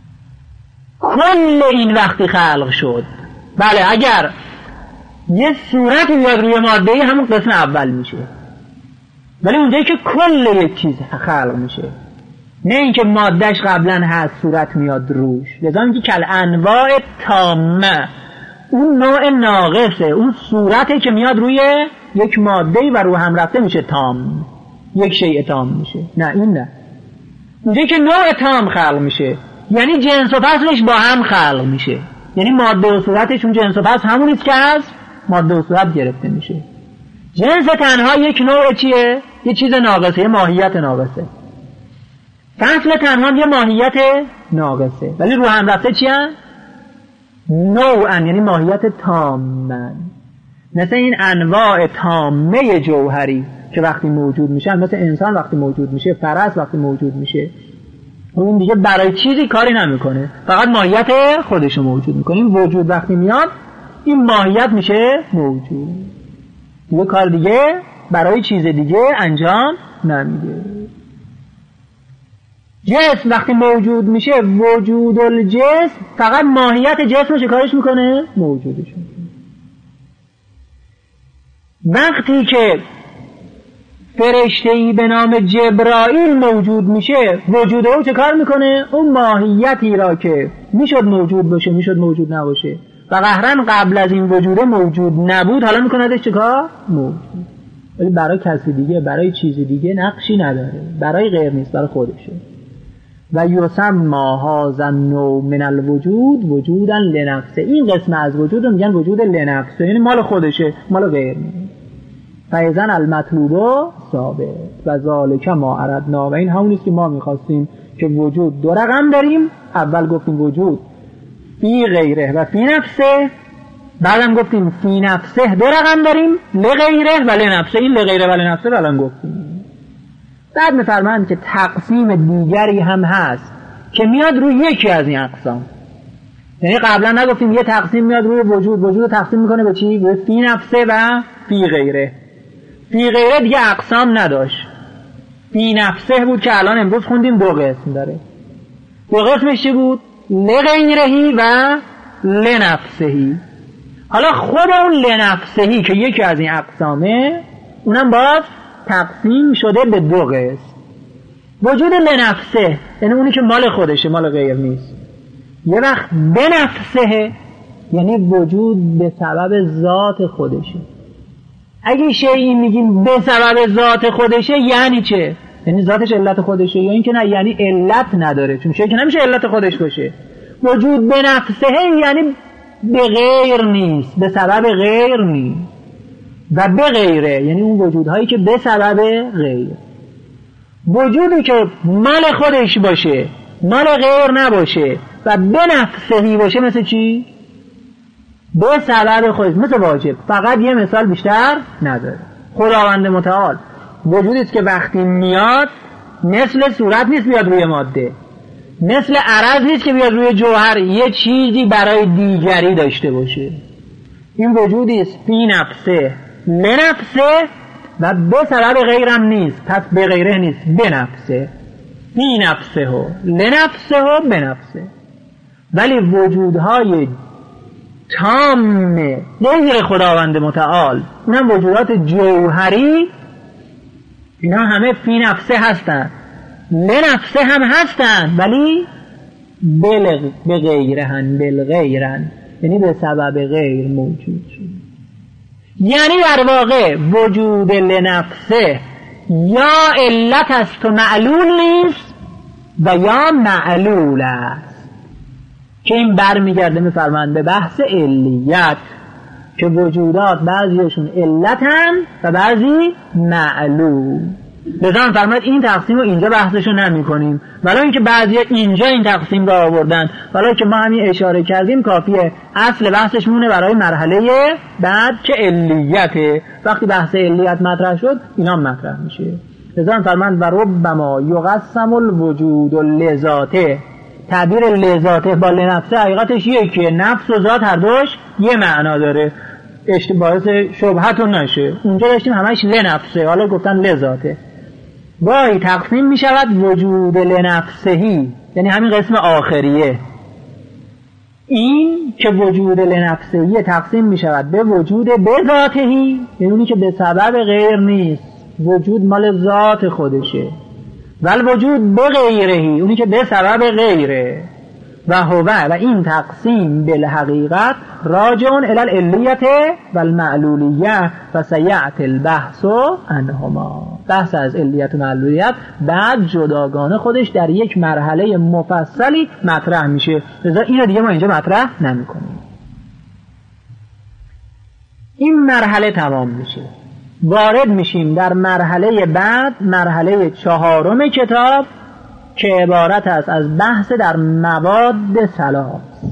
کل این وقتی خلق شد. بله، اگر یه صورت بیاد روی ماده‌ای همون قسم اول میشه، ولی اونجایی که کل یک چیز خلق میشه، نه اینکه مادهش قبلا هست صورت میاد روش. لذا میگه کل انواع تامه، اون نوع ناقصه، اون صورته که میاد روی یک ماده‌ای و رو هم رفته میشه تام، یک شیء تام میشه. نه این نه، اونجایی که نوع تام خلق میشه، یعنی جنس و فصلش با هم خلق میشه، یعنی ماده و صورتش اون جنس و فصل همونیست که از ماده و صورت گرفته میشه. جنس تنها یک نوع چیه؟ یه چیز ناقصه، یه ماهیت ناقصه. فصل تنها یه ماهیت ناقصه، ولی رو هم رفته چیه؟ نوعا، یعنی ماهیت تامن. مثل این انواع تامه جوهری که وقتی موجود میشن، مثل انسان وقتی موجود میشه، فرس وقتی موجود میشه، اون دیگه برای چیزی کاری نمیکنه، فقط ماهیت خودشو موجود میکنه. این وجود وقتی میاد این ماهیت میشه موجود، دیگه کار دیگه برای چیز دیگه انجام نمیده. جسم وقتی موجود میشه، وجود الجسم فقط ماهیت جسم چه کارش میکنه؟ موجودش میکنه. وقتی که فرشته‌ای به نام جبرائیل موجود میشه، وجود او چه کار میکنه؟ اون ماهیتی را که میشد موجود باشه، میشد موجود نباشه و قهرن قبل از این وجوده موجود نبود، حالا میکنه چه کار؟ موجود. ولی برای کسی دیگه، برای چیزی دیگه نقشی نداره، برای غیر نیست، برای خودشه. و یسمى هذا النوع من الوجود وجودا لنفسه. این قسم از وجود رو میگن وجود لنفسه، یعنی مال خودشه، مال غیر نیست. فاذا المطلوب ثابت و ذالک ما اردنا. و این همونیست که ما میخواستیم که وجود دو رقم داریم. اول گفتیم وجود فی غیره و فی نفسه، بعدم گفتیم فی نفسه دو رقم داریم، لغیره و لنفسه. این لغیره و لنفسه الان گفتیم. بعد میفرمایند که تقسیم دیگری هم هست که میاد روی یکی از این اقسام. یعنی قبلا نگفتیم یه تقسیم میاد روی وجود، وجود رو تقسیم میکنه به چی؟ به فی نفسه و فی غیره. فی غیره دیگه اقسام نداشت، فی نفسه بود که الان امروز خوندیم دو قسم داره. دو قسمش چی بود؟ لغیرهی و لنفسهی. حالا خود اون لنفسهی که یکی از این اقسامه، اونم باز تقسیم شده به دو قسم. وجود لنفسه یعنی اونی که مال خودشه، مال غیر نیست. یه وقت بنفسه یعنی وجود به سبب ذات خودشه. اگه شیئی میگیم به سبب ذات خودشه یعنی چه؟ یعنی ذاتش علت خودشه، یا اینکه نه یعنی علت نداره، چون شیئی که نمیشه علت خودش باشه. وجود به نفسه یعنی به غیر نیست، به سبب غیر نیست. و به غیره یعنی اون وجودهایی که به سبب غیر. وجودی که مال خودش باشه، مال غیر نباشه و به نفسهی باشه، مثل چی؟ به سبب خودش، مثل واجب. فقط یه مثال بیشتر نداره. خداوند متعال وجودیست که وقتی میاد مثل صورت نیست بیاد روی ماده، مثل عرض نیست که بیاد روی جوهر، یه چیزی برای دیگری داشته باشه. این وجودیست فی نفسه لنفسه و به سبب غیرم نیست، پس به غیره نیست، به نفسه. فی نفسه و لنفسه و به نفسه. ولی وجودهای تام غیر خداوند متعال، اونم وجودات جوهری، اینا همه فی نفسه هستن، لنفسه هم هستن، ولی به غیرهن، بالغیرن، یعنی به سبب غیر موجود شد. یعنی در واقع وجود لنفسه یا علت است و معلول نیست و یا معلول است، که این برمیگرده میفرمایند به بحث علیت، که وجودات بعضیشون علتن و بعضی معلول. لذا فرماید این تقسیم رو اینجا بحثشو نمی کنیم، ولی اینکه بعضی اینجا این تقسیم رو آوردن، ولی که ما همین اشاره کردیم کافیه. اصل بحثش مونه برای مرحله بعد که علیته. وقتی بحث علیت مطرح شد اینا مطرح میشه. لذا فرماید و ربما یقسم الوجود لذاته. تعبیر لذاته با لنفسه حقیقتش یکیه، نفس و ذات هر دوش یه معنا داره، باعث شبهتون نشه. اونجا داشتیم همش لنفسه، حالا گفتن لذاته. گاهی تقسیم می شود وجود لنفسهی، یعنی همین قسم آخریه. این که وجود لنفسهی تقسیم می شود به وجود به ذاتهی، یعنی اونی که به سبب غیر نیست، وجود مال ذات خودشه. ول وجود به غیرهی، اونی که به سبب غیره. و هو و این تقسیم بالحقیقت راجعون الی العلیت و المعلولیه و سیأتی البحث عنهما. بحث از علیت و معلولیت بعد جداگانه خودش در یک مرحله مفصلی مطرح میشه، لذا اینو دیگه ما اینجا مطرح نمی‌کنیم. این مرحله تمام میشه، وارد میشیم در مرحله بعد، مرحله 4 کتاب که عبارت است از بحث در مواد ثلاث.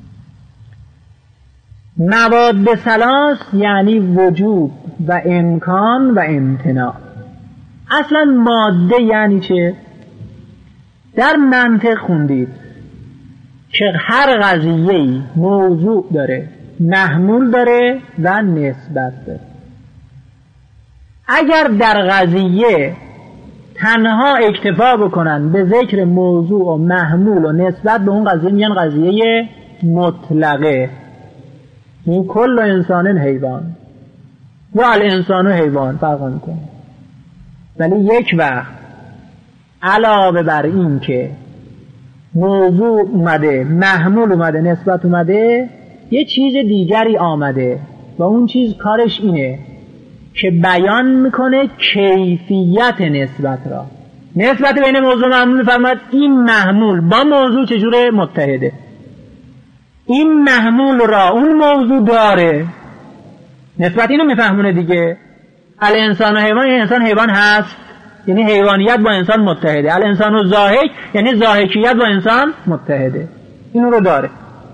مواد ثلاث یعنی وجود و امکان و امتناع. اصلا ماده یعنی چه؟ در منطق خوندید که هر قضیه‌ای موضوع داره، محمول داره و نسبت داره. اگر در قضیه تنها اکتفا بکنن به ذکر موضوع و محمول و نسبت به اون قضیه میگن قضیه مطلقه. این کل انسان حیوان یا الانسان و حیوان فرق میکنه. ولی یک وقت علاوه بر این که موضوع اومده، محمول اومده، نسبت اومده، یه چیز دیگری آمده و اون چیز کارش اینه که بیان میکنه کیفیت نسبت را. نسبت بین موضوع و محمول میفرماید این محمول با موضوع چجوره متحده، این محمول را اون موضوع داره. نسبت اینو میفهمونه دیگه. الانسان و حیوان، یعنی انسان حیوان هست، یعنی حیوانیت با انسان متحده. الانسان و ضاحک، یعنی ضاحکیت با انسان متحده، اینو رو داره.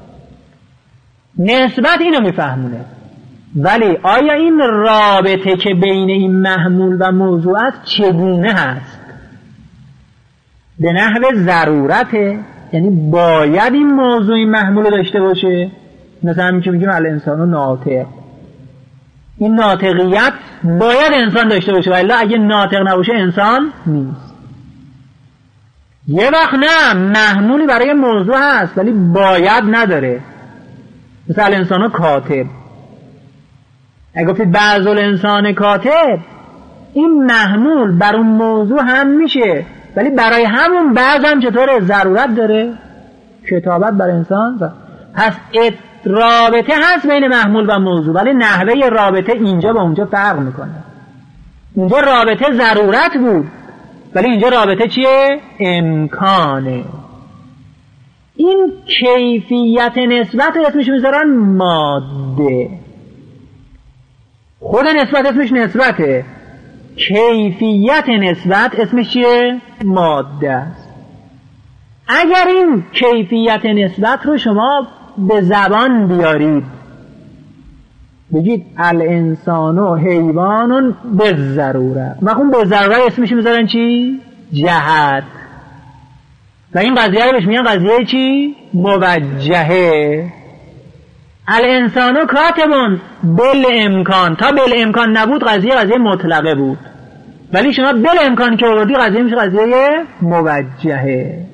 نسبت اینو میفهمونه. ولی آیا این رابطه که بین این محمول و موضوع است چگونه هست؟ به نحو ضرورته، یعنی باید این موضوع این محمول داشته باشه. مثلا همین که میگیم الانسان و ناطق، این ناطقیت باید انسان داشته باشه، ولی اگه ناطق نباشه انسان نیست. یه وقت نه، محمولی برای موضوع هست ولی باید نداره. مثل الانسان و کاتب، اگه گفتید بعض الانسان کاتب، این محمول بر اون موضوع هم میشه ولی برای همون بعض هم چطوره ضرورت داره کتابت بر انسان. پس رابطه هست بین محمول و موضوع، ولی نحوه رابطه اینجا با اونجا فرق میکنه. اونجا رابطه ضرورت بود ولی اینجا رابطه چیه؟ امکانه. این کیفیت نسبت اسمش میذارن ماده. خود نسبت اسمش نسبته، کیفیت نسبت اسمش چیه؟ ماده است. اگر این کیفیت نسبت رو شما به زبان بیارید، بگید الانسان و حیوان به ضروره، و اون به ضروره اسمش میذارن چی؟ جهت. و این قضیه رو بهش میگن قضیه چی؟ موجهه. الانسان و کاتبون بل امکان، تا بل امکان نبود قضیه مطلقه بود، ولی شما بل امکان که آوردی قضیه میشه قضیه موجهه.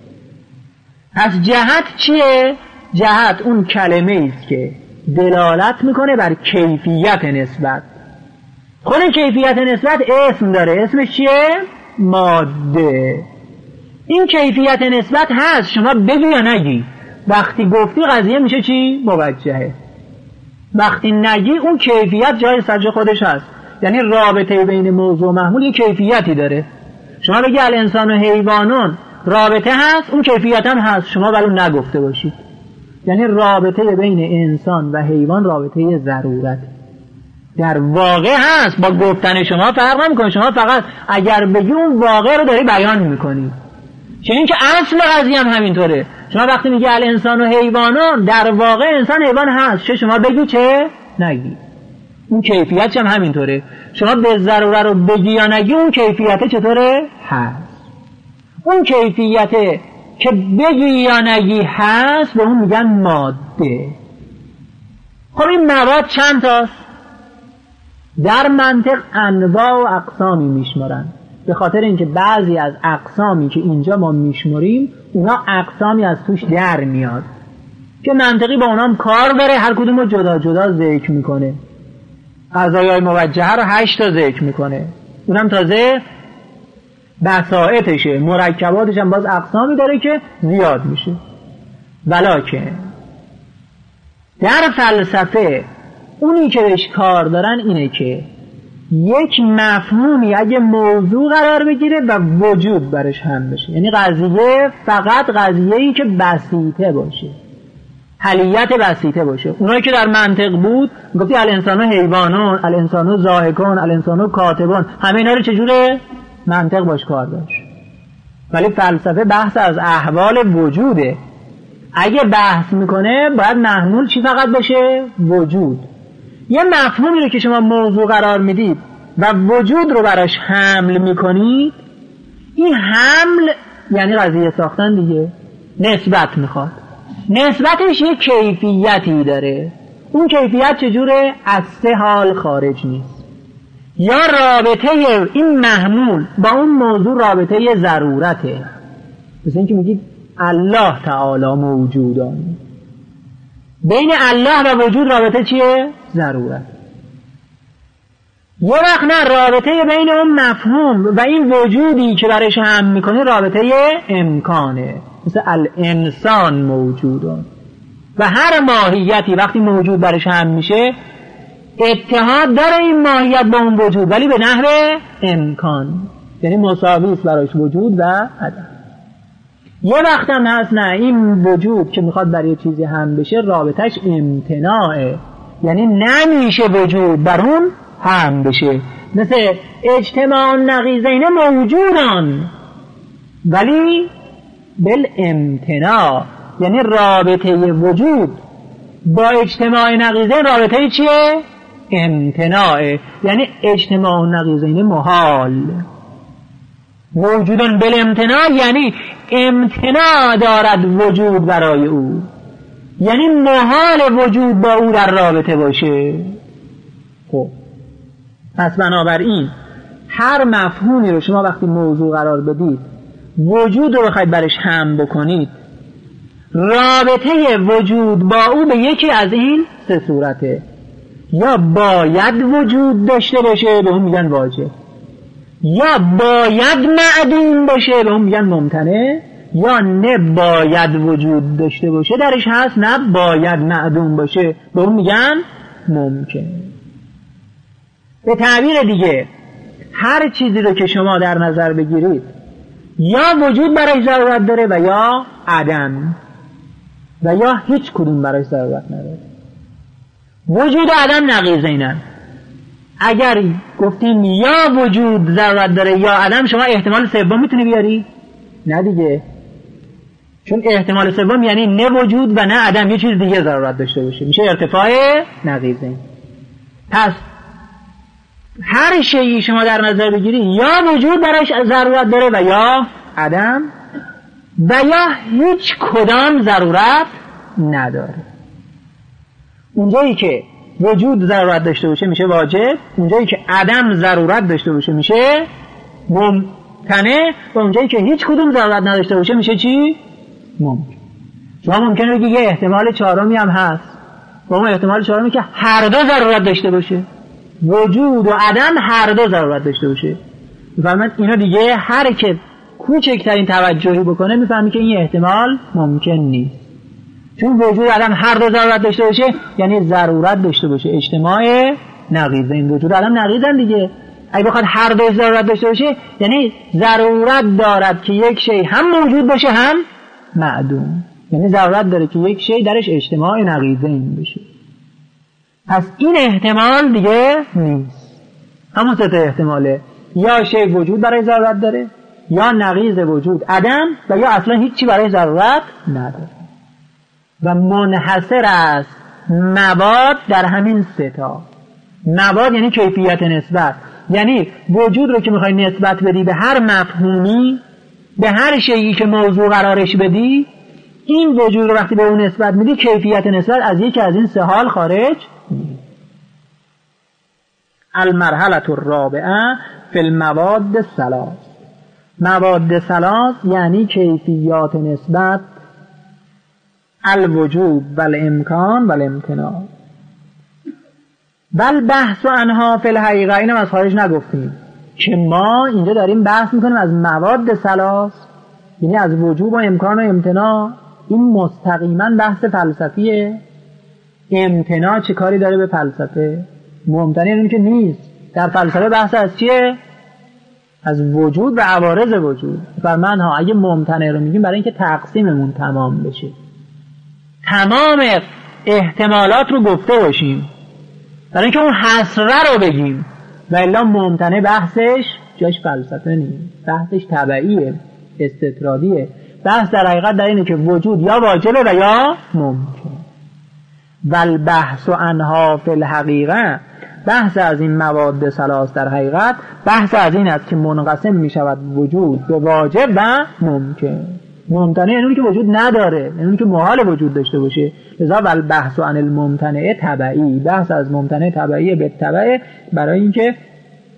پس جهت چیه؟ جهت اون کلمه است که دلالت میکنه بر کیفیت نسبت. خود کیفیت نسبت اسم داره، اسمش چیه؟ ماده. این کیفیت نسبت هست، شما بگی یا نگی. وقتی گفتی قضیه میشه چی؟ موجهه. وقتی نگی اون کیفیت جای سر خودش هست. یعنی رابطه بین موضوع و محمول یه کیفیتی داره. شما بگی الانسان و حیوانون رابطه هست، اون کیفیت هم هست، شما ولی نگفته باشید. یعنی رابطه بین انسان و حیوان رابطه ضرورت در واقع هست، با گفتن شما فرق نمیکنه. شما فقط اگر بگی اون واقع رو داری بیان میکنی، چون که اصل قضیه هم همینطوره. شما وقتی میگی الانسان و حیوانان، در واقع انسان حیوان هست، چه شما بگی چه نگی، اون کیفیت هم همینطوره. شما به ضروره رو بگی یا نگی اون کیفیت چطوره هست. اون کیفیت که بگی یا نگی هست به اون میگن ماده. خب این مواد چند تاست؟ در منطق انواع و اقسامی میشمارن، به خاطر اینکه بعضی از اقسامی که اینجا ما میشماریم اونا اقسامی از توش در میاد که منطقی با اونام کار داره، هر کدوم رو جدا جدا ذکر میکنه. قضایای موجهه رو 8 تا ذکر میکنه، اونم تازه بساطشه، مرکباتش هم باز اقسامی داره که زیاد میشه. ولکن در فلسفه اونی که بهش کار دارن اینه که یک مفهومی اگه موضوع قرار بگیره و وجود برش هم بشه، یعنی قضیه فقط قضیه‌ای که بسیطه باشه، حلیت بسیطه باشه. اونایی که در منطق بود گفتی الانسان و حیوانون، الانسان و ضاحکون، الانسان و کاتبون، همه اینا رو چجوره؟ منطق باش کار داشت. ولی فلسفه بحث از احوال وجوده. اگه بحث میکنه باید محمول چی فقط باشه؟ وجود. یه مفهومی رو که شما موضوع قرار میدید و وجود رو براش حمل میکنید، این حمل یعنی قضیه ساختن دیگه. نسبت میخواد، نسبتش یه کیفیتی داره. اون کیفیت چجوره؟ از 3 حال خارج نیست. یا رابطه این محمول با اون موضوع رابطه ضرورته. مثل اینکه میگید الله تعالی موجودان، بین الله و وجود رابطه چیه؟ ضرورت. یه وقت نه، رابطه بین اون مفهوم و این وجودی که برایش هم میکنه رابطه امکانه. مثل الانسان موجودان، و هر ماهیتی وقتی موجود برایش هم میشه اتحاد داره این ماهیت با اون وجود، ولی به نحو امکان، یعنی مساوی است برایش وجود و عدم. یه وقت هم هست نه، این وجود که میخواد برای چیزی هم بشه رابطش امتناعه، یعنی نمیشه وجود بر اون هم بشه. مثل اجتماع نقیضین موجودان ولی بالامتناع، یعنی رابطه وجود با اجتماع نقیضین رابطه چیه؟ امتناعه، یعنی اجتماع نقیضین محال. موجودان بالامتناع یعنی امتناع دارد وجود برای او، یعنی محال وجود با او در رابطه باشه. خب پس بنابراین هر مفهومی رو شما وقتی موضوع قرار بدید، وجود رو بخواید برش هم بکنید، رابطه وجود با او به یکی از این سه صورته: یا باید وجود داشته باشه، به اون میگن واجب، یا باید معدوم باشه، به اون میگن ممتنع، یا نه باید وجود داشته باشه درش هست، نه باید معدوم باشه، به اون میگن ممکن. به تعبیر دیگه هر چیزی رو که شما در نظر بگیرید یا وجود برای ضرورت داره و یا عدم، و یا هیچ کدوم برای ضرورت نداره. وجود و عدم نقیضینن. اگر گفتیم یا وجود ضرورت داره یا عدم، شما احتمال سوم میتونی بیاری؟ نه دیگه، چون احتمال سوم یعنی نه وجود و نه عدم یه چیز دیگه ضرورت داشته باشه، میشه ارتفاع نقیضین. پس هر شیئی شما در نظر بگیری یا وجود برایش ضرورت داره و یا عدم، و یا هیچ کدام ضرورت نداره. اونجایی که وجود ضرورت داشته باشه میشه واجب، اونجایی که عدم ضرورت داشته باشه میشه ممتنع، و اونجایی که هیچ کدوم ضرورت نداشته باشه میشه چی؟ ممکن. شما ممکنه بگی یه احتمال چهارمی هم هست، و اون احتمال چهارمی که هر دو ضرورت داشته باشه، وجود و عدم هر دو ضرورت داشته باشه. میفهمید؟ اینا دیگه هر که کوچکترین توجهی بکنه میفهمی که این احتمال ممکن نیست، چون وجود و عدم هر دو ضرورت داشته باشه یعنی ضرورت داشته باشه. اجتماع نقیضه، این وجود و عدم نقیضن دیگه. اگه بخواد هر دو ضرورت داشته باشه یعنی ضرورت دارد که یک شی هم موجود باشه هم معدوم، یعنی ضرورت داره که یک شی درش اجتماع نقیضین بشه. پس این احتمال دیگه نیست. همون سه تا احتماله: یا شی وجود برای ضرورت داره، یا نقیض وجود عدم، و یا اصلا هیچی برای ضرورت نداره. و منحصر است مواد در همین سه تا. مواد یعنی کیفیت نسبت، یعنی وجود رو که میخوای نسبت بدی به هر مفهومی، به هر شیئی که موضوع قرارش بدی، این وجود رو وقتی به اون نسبت میدی کیفیت نسبت از یکی از این سه حال خارج نیست. المرحله الرابعه فی المواد الثلاث. مواد ثلاث یعنی کیفیات نسبت: الوجود و الامکان و الامتناع. بل بحث عنها فی الحقیقه، اینم از خارج نگفتیم که ما اینجا داریم بحث میکنیم از مواد ثلاث، یعنی از وجود و امکان و امتناع. این مستقیما بحث فلسفیه. امتناع چه کاری داره به فلسفه؟ ممتنع یعنی که نیست. در فلسفه بحث از چیه؟ از وجود و عوارض وجود. فرمان ها اگه ممتنع رو میگیم برای اینکه تقسیممون تمام بشه، تمام احتمالات رو گفته باشیم، برای اینکه اون حسره رو بگیم، و الا ممتنع بحثش جاش فلسفه نیست، بحثش تبعیه، استطرادیه. بحث در حقیقت در اینه که وجود یا واجبه و یا ممکن. ول بحث عنها فی الحقیقه، بحث از این مواد ثلاث در حقیقت بحث از این است که منقسم می شود وجود به واجب و ممکن. ممتنع یعنی که وجود نداره، یعنی که محال وجود داشته باشه. لذا ول بحث عن الممتنع تبعی، بحث از ممتنع تبعی به تبع، برای اینکه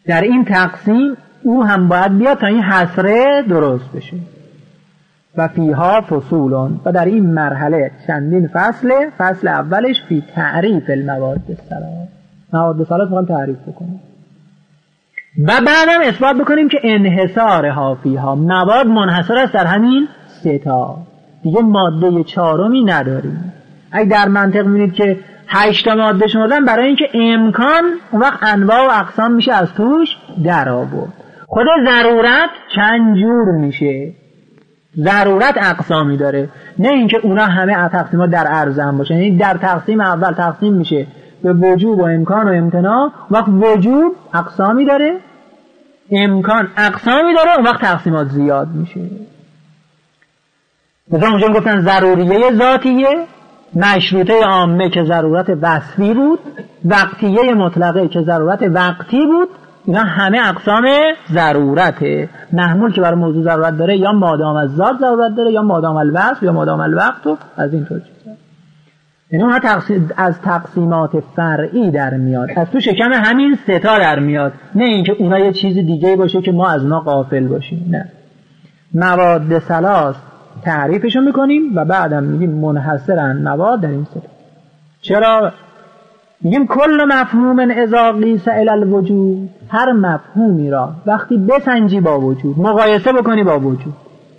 در این تقسیم او هم باید بیاد تا این حصره درست بشه. و فیها فصولون، و در این مرحله چندین فصله. فصل اولش فی تعریف المواد الثلاث، مواد ثلاث میخوام تعریف بکنیم و بعدم اثبات بکنیم که انحصارها فیها، مواد منحصر است در همین سه تا، دیگه ماده چهارمی نداریم. اگه در منطق می‌بینید که 8 تا ماده شمردن برای اینکه امکان اون وقت انواع و اقسام میشه از توش در آورد. خود ضرورت چند جور میشه، ضرورت اقسامی داره، نه اینکه اونا همه تقسیمات در عرض هم باشه. یعنی در تقسیم اول تقسیم میشه به وجوب و امکان و امتناع، وقت وجوب اقسامی داره، امکان اقسامی داره، اون وقت تقسیمات زیاد میشه. مثلا اونجا گفتن ضروریه ذاتیه، مشروطه عامه که ضرورت وصفی بود، وقتیه مطلقه که ضرورت وقتی بود. اینا همه اقسام ضرورته. محمول که برای موضوع ضرورت داره یا مادام از ذات ضرورت داره یا مادام الوصف یا مادام الوقت و از این طور چیزا. یعنی اونها از تقسیمات فرعی در میاد، از تو شکم همین سه تا در میاد، نه اینکه اونها یه چیز دیگه باشه که ما از اونها غافل باشیم. نه، مواد ثلاث تعریفشون میکنیم و بعدم میگیم منحصرن مواد در این سه تا. چرا؟ میگیم کل مفهوم اذا قیس الی الوجود، هر مفهومی را وقتی بسنجی با وجود، مقایسه بکنی با وجود،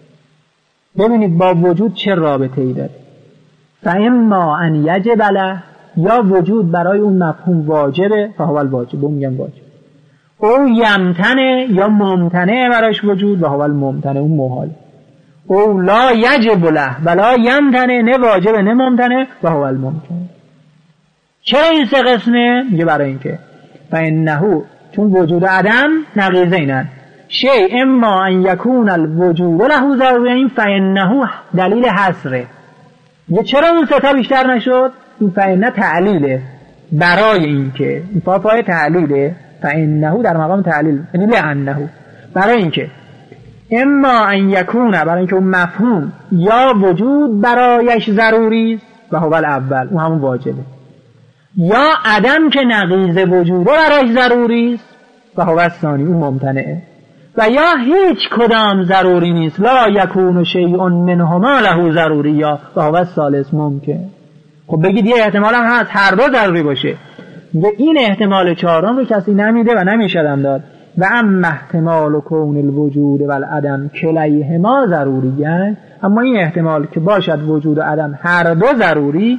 ببینید با وجود چه رابطه‌ای داره. فاما ان یجب له، یا وجود برای اون مفهوم واجبه، فهو الواجب، میگم واجب. او یمتنه، یا ممتنه برایش وجود، و هو الممتنه، اون محال. او لا یجب له ولا یمتنه، نه واجبه نه ممتنه، و هو الممتنه. چرا این سه قسمه؟ میگه برای اینکه فانه، چون وجود و عدم نقیضینن. شیء اما ان یکون الوجود له ضرورین فانه دلیل حصره. میگه چرا اون سه تا بیشتر نشد؟ این فانه تعلیله، برای اینکه این فای تعلیله، فانه در مقام تعلیل، یعنی لانه، برای اینکه اما ان یکون، برای اینکه اون مفهوم یا وجود برایش ضروری است و هو الاول، اون همون واجبه، یا عدم که نقیض وجود برایش ضروری است و هو الثانی، اون ممتنعه، و یا هیچ کدام ضروری نیست، لا یکون شیء منهما له ضروری، یا و هو الثالث ممکن. خب بگید یه احتمال هم هست هر دو ضروری باشه، این احتمال چهارم رو کسی نمیده و نمیشدم داد. و اما احتمال کون الوجود و العدم کلیهما ضروریه، اما این احتمال که باشد وجود و عدم هر دو ضروری،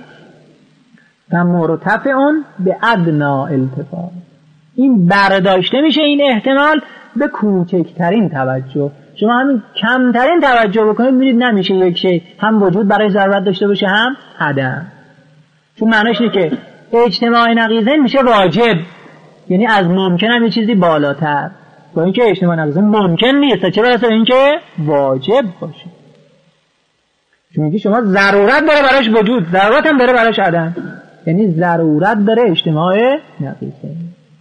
مرتفعون به ادنا التفات، این برداشته میشه این احتمال به کوچکترین توجه. شما همین کمترین توجه بکنید می‌بینید نمیشه یک شی هم وجود برای ضرورت داشته باشه هم عدم، چون معنیش اینه که اجتماع نقیضین میشه واجب، یعنی از ممکن هم یه چیزی بالاتر، با اینکه اجتماع نقیضین ممکن نیست، چه برسه به اینکه واجب باشه. چون میگه شما ضرورت داره براش وجود، ضرورت هم داره براش عدم، یعنی ضرورت داره اجتماع نقیضین.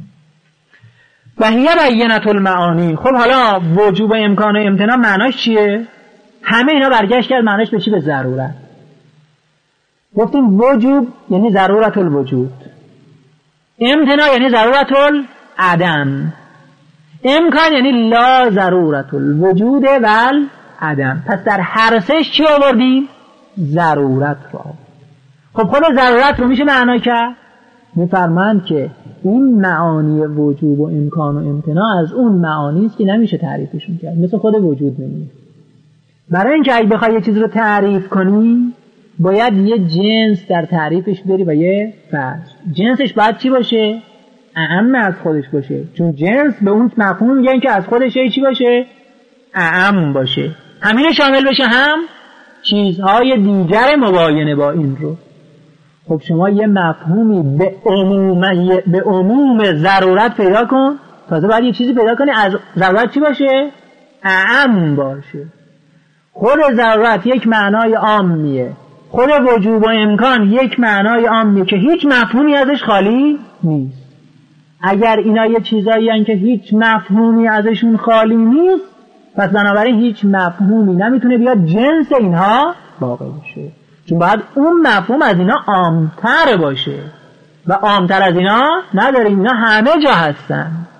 و هی بینة المعانی. خب حالا وجوب و امکان و امتناع معناش چیه؟ همه اینا برگشت کرد معناش به چی؟ به ضرورت. گفتیم وجوب یعنی ضرورت الوجود، امتناع یعنی ضرورت العدم، امکان یعنی لا ضرورت الوجود و العدم. پس در هر سهش چی آوردیم؟ ضرورت رو. خب خود ضرورت رو میشه معنا کرد؟ میفرمایند که این معانی وجوب و امکان و امتناع از اون معانی است که نمیشه تعریفشون کرد، مثل خود وجود نمیشه. برای اینکه اگه بخوای یه چیز رو تعریف کنی باید یه جنس در تعریفش بری و یه فصل. جنسش باید چی باشه؟ اعم از خودش باشه، چون جنس به اون مفهوم میگن که از خودش چی باشه؟ اعم باشه، همین شامل بشه هم چیزهای دیگر مباینه با این رو. خب شما یه مفهومی به عموم ضرورت پیدا کن، تازه باید یه چیزی پیدا کنی از ضرورت چی باشه؟ اعم باشه. خود ضرورت یک معنای عامیه، خود وجوب و امکان یک معنای عامیه که هیچ مفهومی ازش خالی نیست. اگر اینا یه چیزایی هستن که هیچ مفهومی ازشون خالی نیست، پس بنابراین هیچ مفهومی نمیتونه بیاد جنس اینها واقع بشه، چون باید اون مفهوم از اینا عامتر باشه و عامتر از اینا نداره، اینا همه جا هستن.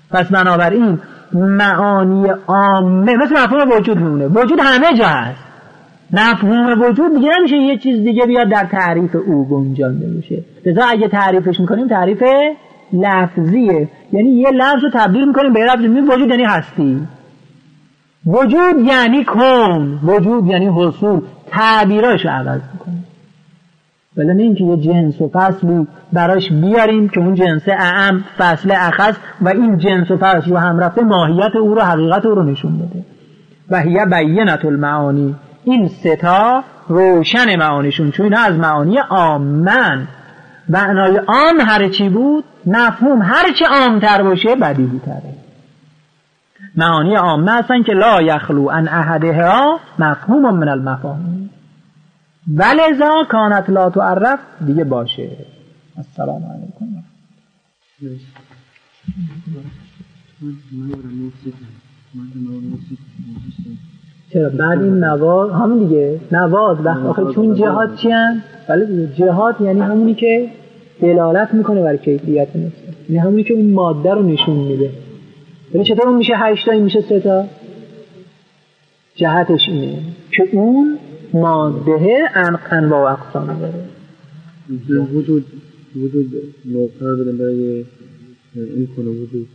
پس بنابراین معانی عامه مثل مفهوم وجود میمونه. وجود همه جا هست. مفهوم وجود دیگه نمیشه یه چیز دیگه بیاد در تعریف او گنجانده بشه. لذا اگه تعریفش میکنیم تعریف لفظیه، یعنی یه لفظ رو تبدیل میکنیم به یه لفظ. وجود یعنی هستی، وجود یعنی کون، وجود یعنی حصول. تعبیراشو عوض میکنیم، ولی نه اینکه یه جنس و فصلی براش بیاریم که اون جنس اعم فصل اخص و این جنس و فصل رو هم رفته ماهیت او رو حقیقت او رو نشون بده. و هی بینة المعانی، این ستا روشن معانیشون، چون اینا از معانی عامن. معنای عام هر چی بود، مفهوم هر چی عامتر باشه بدیهی تره. معانی عامه هستن که لا یخلو عن احدها مفهوم من المفاهیم، ولذا کانت لا تعرف دیگه باشه. السلام علیکم. چرا بعد این نواز همون دیگه نواز وقت آخه چون جهات چی هم؟ بله دیگه جهات یعنی همونی که دلالت میکنه بر کیفیت نفسه، یعنی همونی که اون ماده رو نشون میده. ولی چطور اون میشه 8 تا این میشه 3 تا؟ جهتش اینه که اون ماده انواع و اقسام داره. وجود نوع بده برای این کنه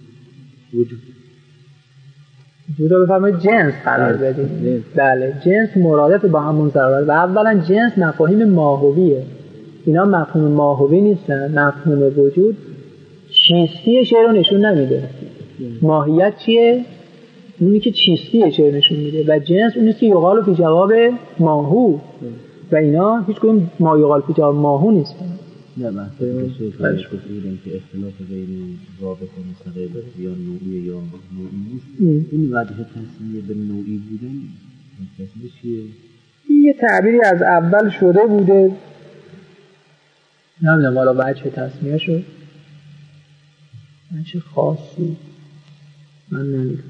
وجود رو بفرمایید جنس قرار بدیم. بله جنس مرادف با همون ضرورت. و اولا جنس مفاهیم ماهویه، اینا مفهوم ماهوی نیستن. مفهوم وجود چیستی شی رو نشون نمیده. ماهیت چیه؟ اونی که چیستی شی نشون میده. و جنس اونیست که یقال فی جواب ماهو، و اینا هیچ کدوم ما یقال فی جواب ماهو نیستن. نه مثلا شیخش گفتیم که اختلاف بین رابط مستقل یا نوعی یا نوعی نیست. این وجه تصمیه به نوعی بودن تصمیه چیه؟ یه تعبیری از اول شده بوده، نمیدونم حالا وجه تصمیه شد وجه خاصی من نمیدونم.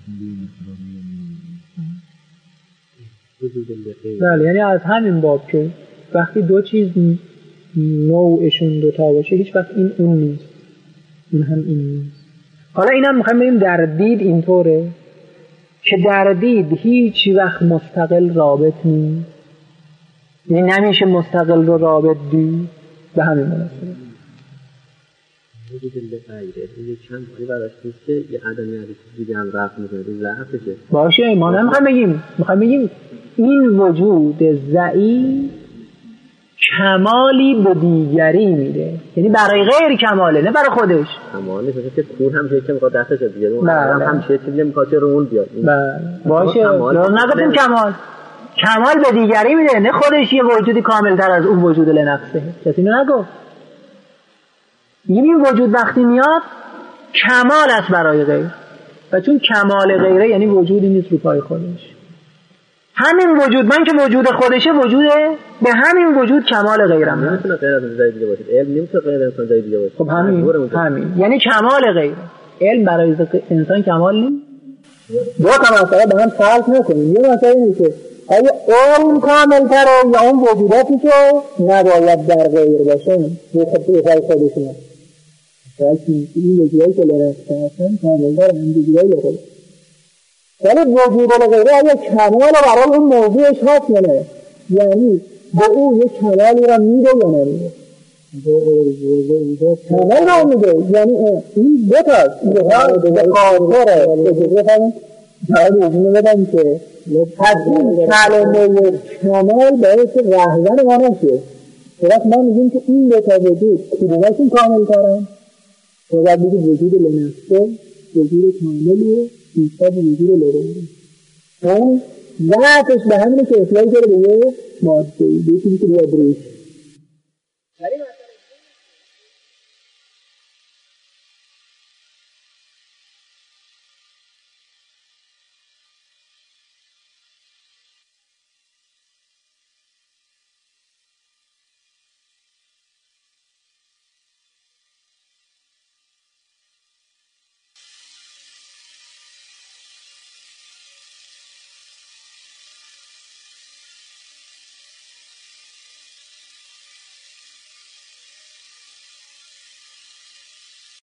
بله یعنی از همین باب که وقتی دو چیز نوعشون دوتا باشه هیچ وقت این اون نیست، این هم این نیست. حالا اینم میخوایم بگیم در دید اینطوره که در دید هیچ وقت مستقل رابط نیست، یعنی نمیشه مستقل رو رابط دید. به همین مناسبه وجود غیره این چند باری براش نیست که یه عدمی از دیگه هم رفت میکنه ضعفشه باشه. ما نمیخوایم بگیم این وجود ضعیف کمالی به دیگری میده، یعنی برای غیر کماله نه برای خودش. کمال نیست که کور هم چه میخواد دستش بیاد، اون هم چه چیزی میخواد رو اون بیاد. باشه نگفتیم کمال به دیگری میده، نه خودش یه وجودی کاملتر از اون وجود لنفسه. کسی اینو نگفت. این وجود وقتی میاد کمال است برای غیر، و چون کمال غیره یعنی وجودی نیست رو پای خودش. همین وجود من که وجود خودشه وجوده، به همین وجود کمال غیرم نمیتونه غیر از جای دیگه باشه. علم نمیتونه غیر انسان جای دیگه باشه. خب همین یعنی کمال غیره. علم برای انسان کمال نیست. دو تا مسئله به هم فرق نکنیم. یه مسئله اینه که آیا علم کامل‌تره یا اون وجوداتی که نباید در غیر باشه به خاطر خودشونه. ولی این وجودایی که لرسته هستن کامل‌تر هم وجودایی لرسته. ولی وجود غیره آیا کمال برای اون موضوعش هست یا نه؟ یعنی به او یک کمالی را میده یا نمیده؟ کمال را میده، یعنی این دو تاست. به خاطره باید اجمه بدم که از این کلمه کمال باید که رهزن ما نشه. وقت ما میگیم که این دو تا وجود کدومشون کامل ترن؟ باید بگید وجود لنفسه وجود کاملیه، بیشتر وجود لرزه. اون ذاتش به همینه که اصلاحی کرده به یه مادهی، به چیزی که باید روش